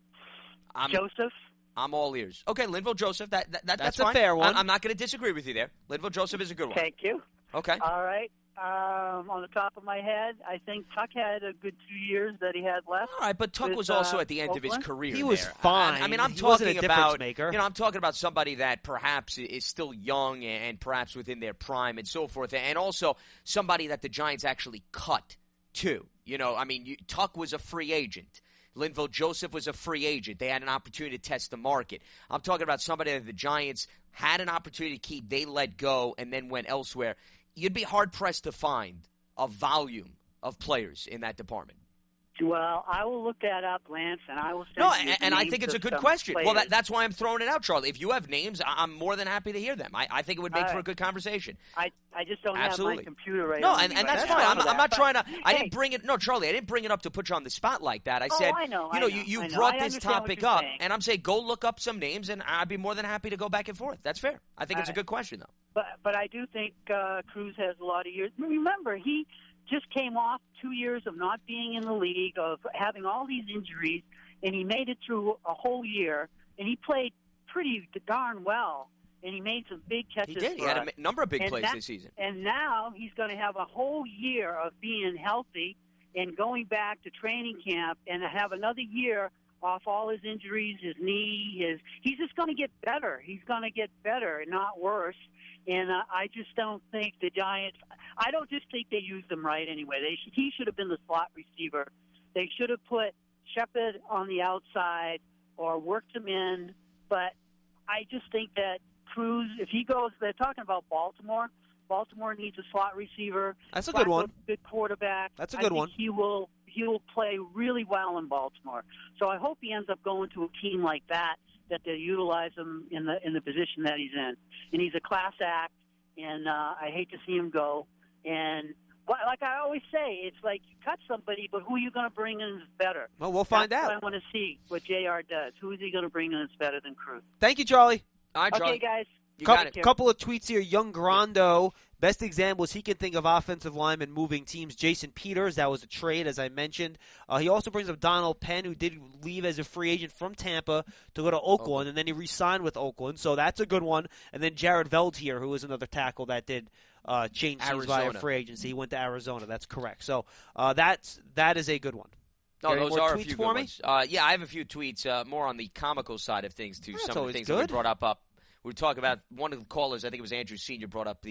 I'm, Joseph? I'm all ears. Okay, Linval Joseph, that, that, that That's that's a fine. fair one. I, I'm not going to disagree with you there. Linval Joseph is a good one. Thank you. Okay. All right. Um, on the top of my head, I think Tuck had a good two years that he had left. All right, but Tuck with, was also uh, at the end Oakland. of his career. He was there. fine. I, I mean, I'm He wasn't a talking difference about maker. you know, I'm talking about somebody that perhaps is still young and perhaps within their prime and so forth, and also somebody that the Giants actually cut too. You know, I mean, you, Tuck was a free agent. Linval Joseph was a free agent. They had an opportunity to test the market. I'm talking about somebody that the Giants had an opportunity to keep, they let go, and then went elsewhere. You'd be hard-pressed to find a volume of players in that department. Well, I will look that up, Lance, and I will send No, you and, the and I names think it's a of good some question. Well, that, players. that's why I'm throwing it out, Charlie. If you have names, I, I'm more than happy to hear them. I, I think it would make All for a right. good conversation. I, I just don't Absolutely. have my computer right No, on and, me and right that's now fine. I'm, for I'm not that, trying to. but, I hey, didn't bring it. No, Charlie, I didn't bring it up to put you on the spot like that. I Oh, said, I know, you I know, know, you, you I know. brought I this understand what topic you're up, saying. and I'm saying go look up some names, and I'd be more than happy to go back and forth. That's fair. I think it's a Uh, good question, though. But but I do think uh, Cruz has a lot of years. Remember, he just came off two years of not being in the league, of having all these injuries, and he made it through a whole year, and he played pretty darn well, and he made some big catches. He did. He for had a us. ma- number of big And plays that- this season. And now he's going to have a whole year of being healthy and going back to training camp and have another year off all his injuries, his knee, his he's just going to get better. He's going to get better, not worse. And uh, I just don't think the Giants. I don't just think they used him right anyway. They sh- he should have been the slot receiver. They should have put Shepard on the outside or worked him in. But I just think that Cruz, if he goes, they're talking about Baltimore. Baltimore needs a slot receiver. That's a good one. Flacco's a good quarterback. That's a I good think one. He will he will play really well in Baltimore. So I hope he ends up going to a team like that, that they utilize him in the in the position that he's in. And he's a class act, and uh, I hate to see him go. And but like I always say, it's like you cut somebody, but who are you going to bring in is better? Well, we'll find That's out. what I want to see what J R does. Who is he going to bring in that's better than Cruz? Thank you, Charlie. All right, Charlie. Okay, guys. You Cou- got it. couple of tweets here. Young Grando, best examples he can think of offensive linemen moving teams. Jason Peters, that was a trade, as I mentioned. Uh, he also brings up Donald Penn, who did leave as a free agent from Tampa to go to Oakland, Oakland. and then he re-signed with Oakland. So that's a good one. And then Jared Veltier, who was another tackle that did uh, change teams via Arizona. free agency. He went to Arizona. That's correct. So uh, that's that is a good one. No, Got any those more are a tweets few for good me? ones. Uh, yeah, I have a few tweets, uh, more on the comical side of things, too. That's Some of the always things that we good. brought up. up. We were talking about one of the callers, I think it was Andrew Senior, brought up the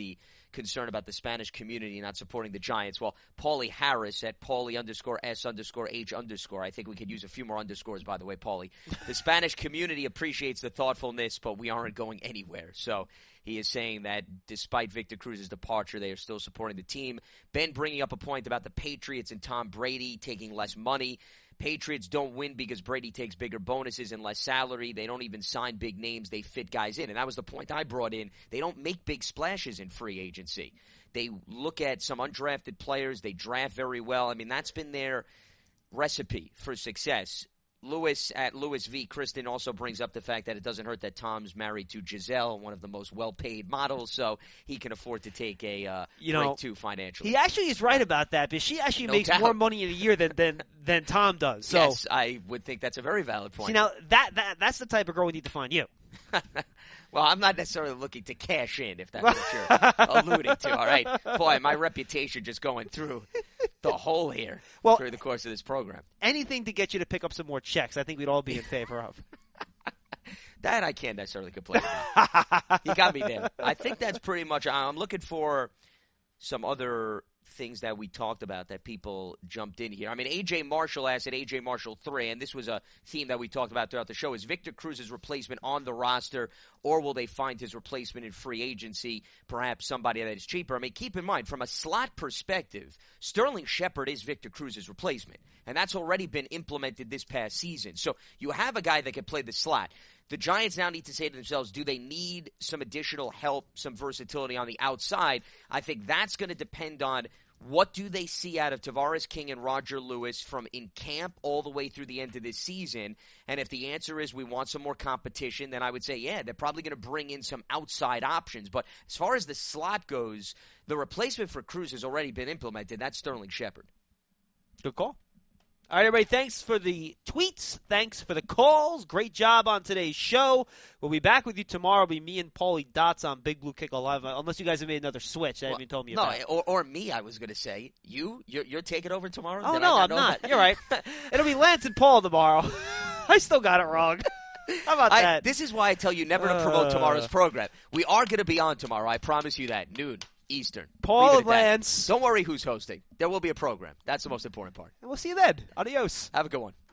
concern about the Spanish community not supporting the Giants. Well, Paulie Harris at Paulie underscore S underscore H underscore. I think we could use a few more underscores, by the way, Paulie. The Spanish community appreciates the thoughtfulness, but we aren't going anywhere. So he is saying that despite Victor Cruz's departure, they are still supporting the team. Ben bringing up a point about the Patriots and Tom Brady taking less money. Patriots don't win because Brady takes bigger bonuses and less salary. They don't even sign big names. They fit guys in. And that was the point I brought in. They don't make big splashes in free agency. They look at some undrafted players. They draft very well. I mean, that's been their recipe for success. Lewis at Lewis V. Kristen also brings up the fact that it doesn't hurt that Tom's married to Giselle, one of the most well-paid models, so he can afford to take a uh, you know, break too financially. He actually is right about that, because she actually No makes doubt. more money in a year than than, than Tom does. So, yes, I would think that's a very valid point. see, now that, that that's the type of girl we need to find you. Well, I'm not necessarily looking to cash in, if that's what you're alluding to, all right? Boy, my reputation just going through the hole here well, through the course of this program. Anything to get you to pick up some more checks, I think we'd all be in favor of. That I can't necessarily complain about. You got me there. I think that's pretty much – I'm looking for some other things that we talked about that people jumped in here. I mean, A J Marshall asked at A J Marshall three, and this was a theme that we talked about throughout the show, is Victor Cruz's replacement on the roster, or will they find his replacement in free agency, perhaps somebody that is cheaper? I mean, keep in mind, from a slot perspective, Sterling Shepard is Victor Cruz's replacement, and that's already been implemented this past season. So you have a guy that can play the slot. The Giants now need to say to themselves, do they need some additional help, some versatility on the outside? I think that's going to depend on what do they see out of Tavares King and Roger Lewis from in camp all the way through the end of this season. And if the answer is we want some more competition, then I would say, yeah, they're probably going to bring in some outside options. But as far as the slot goes, the replacement for Cruz has already been implemented. That's Sterling Shepard. Good call. All right, everybody, thanks for the tweets. Thanks for the calls. Great job on today's show. We'll be back with you tomorrow. It'll be me and Paulie Dots on Big Blue Kick Live, unless you guys have made another switch. That haven't told me no, about. or, or me, I was going to say. You? You're, you're taking over tomorrow? Oh, Did no, I I'm know not. that? You're right. It'll be Lance and Paul tomorrow. I still got it wrong. How about I, that? This is why I tell you never to promote Uh. tomorrow's program. We are going to be on tomorrow. I promise you that. Noon Eastern. Paul Leave it and at that. Lance. Don't worry who's hosting. There will be a program. That's the most important part. And we'll see you then. Adios. Have a good one.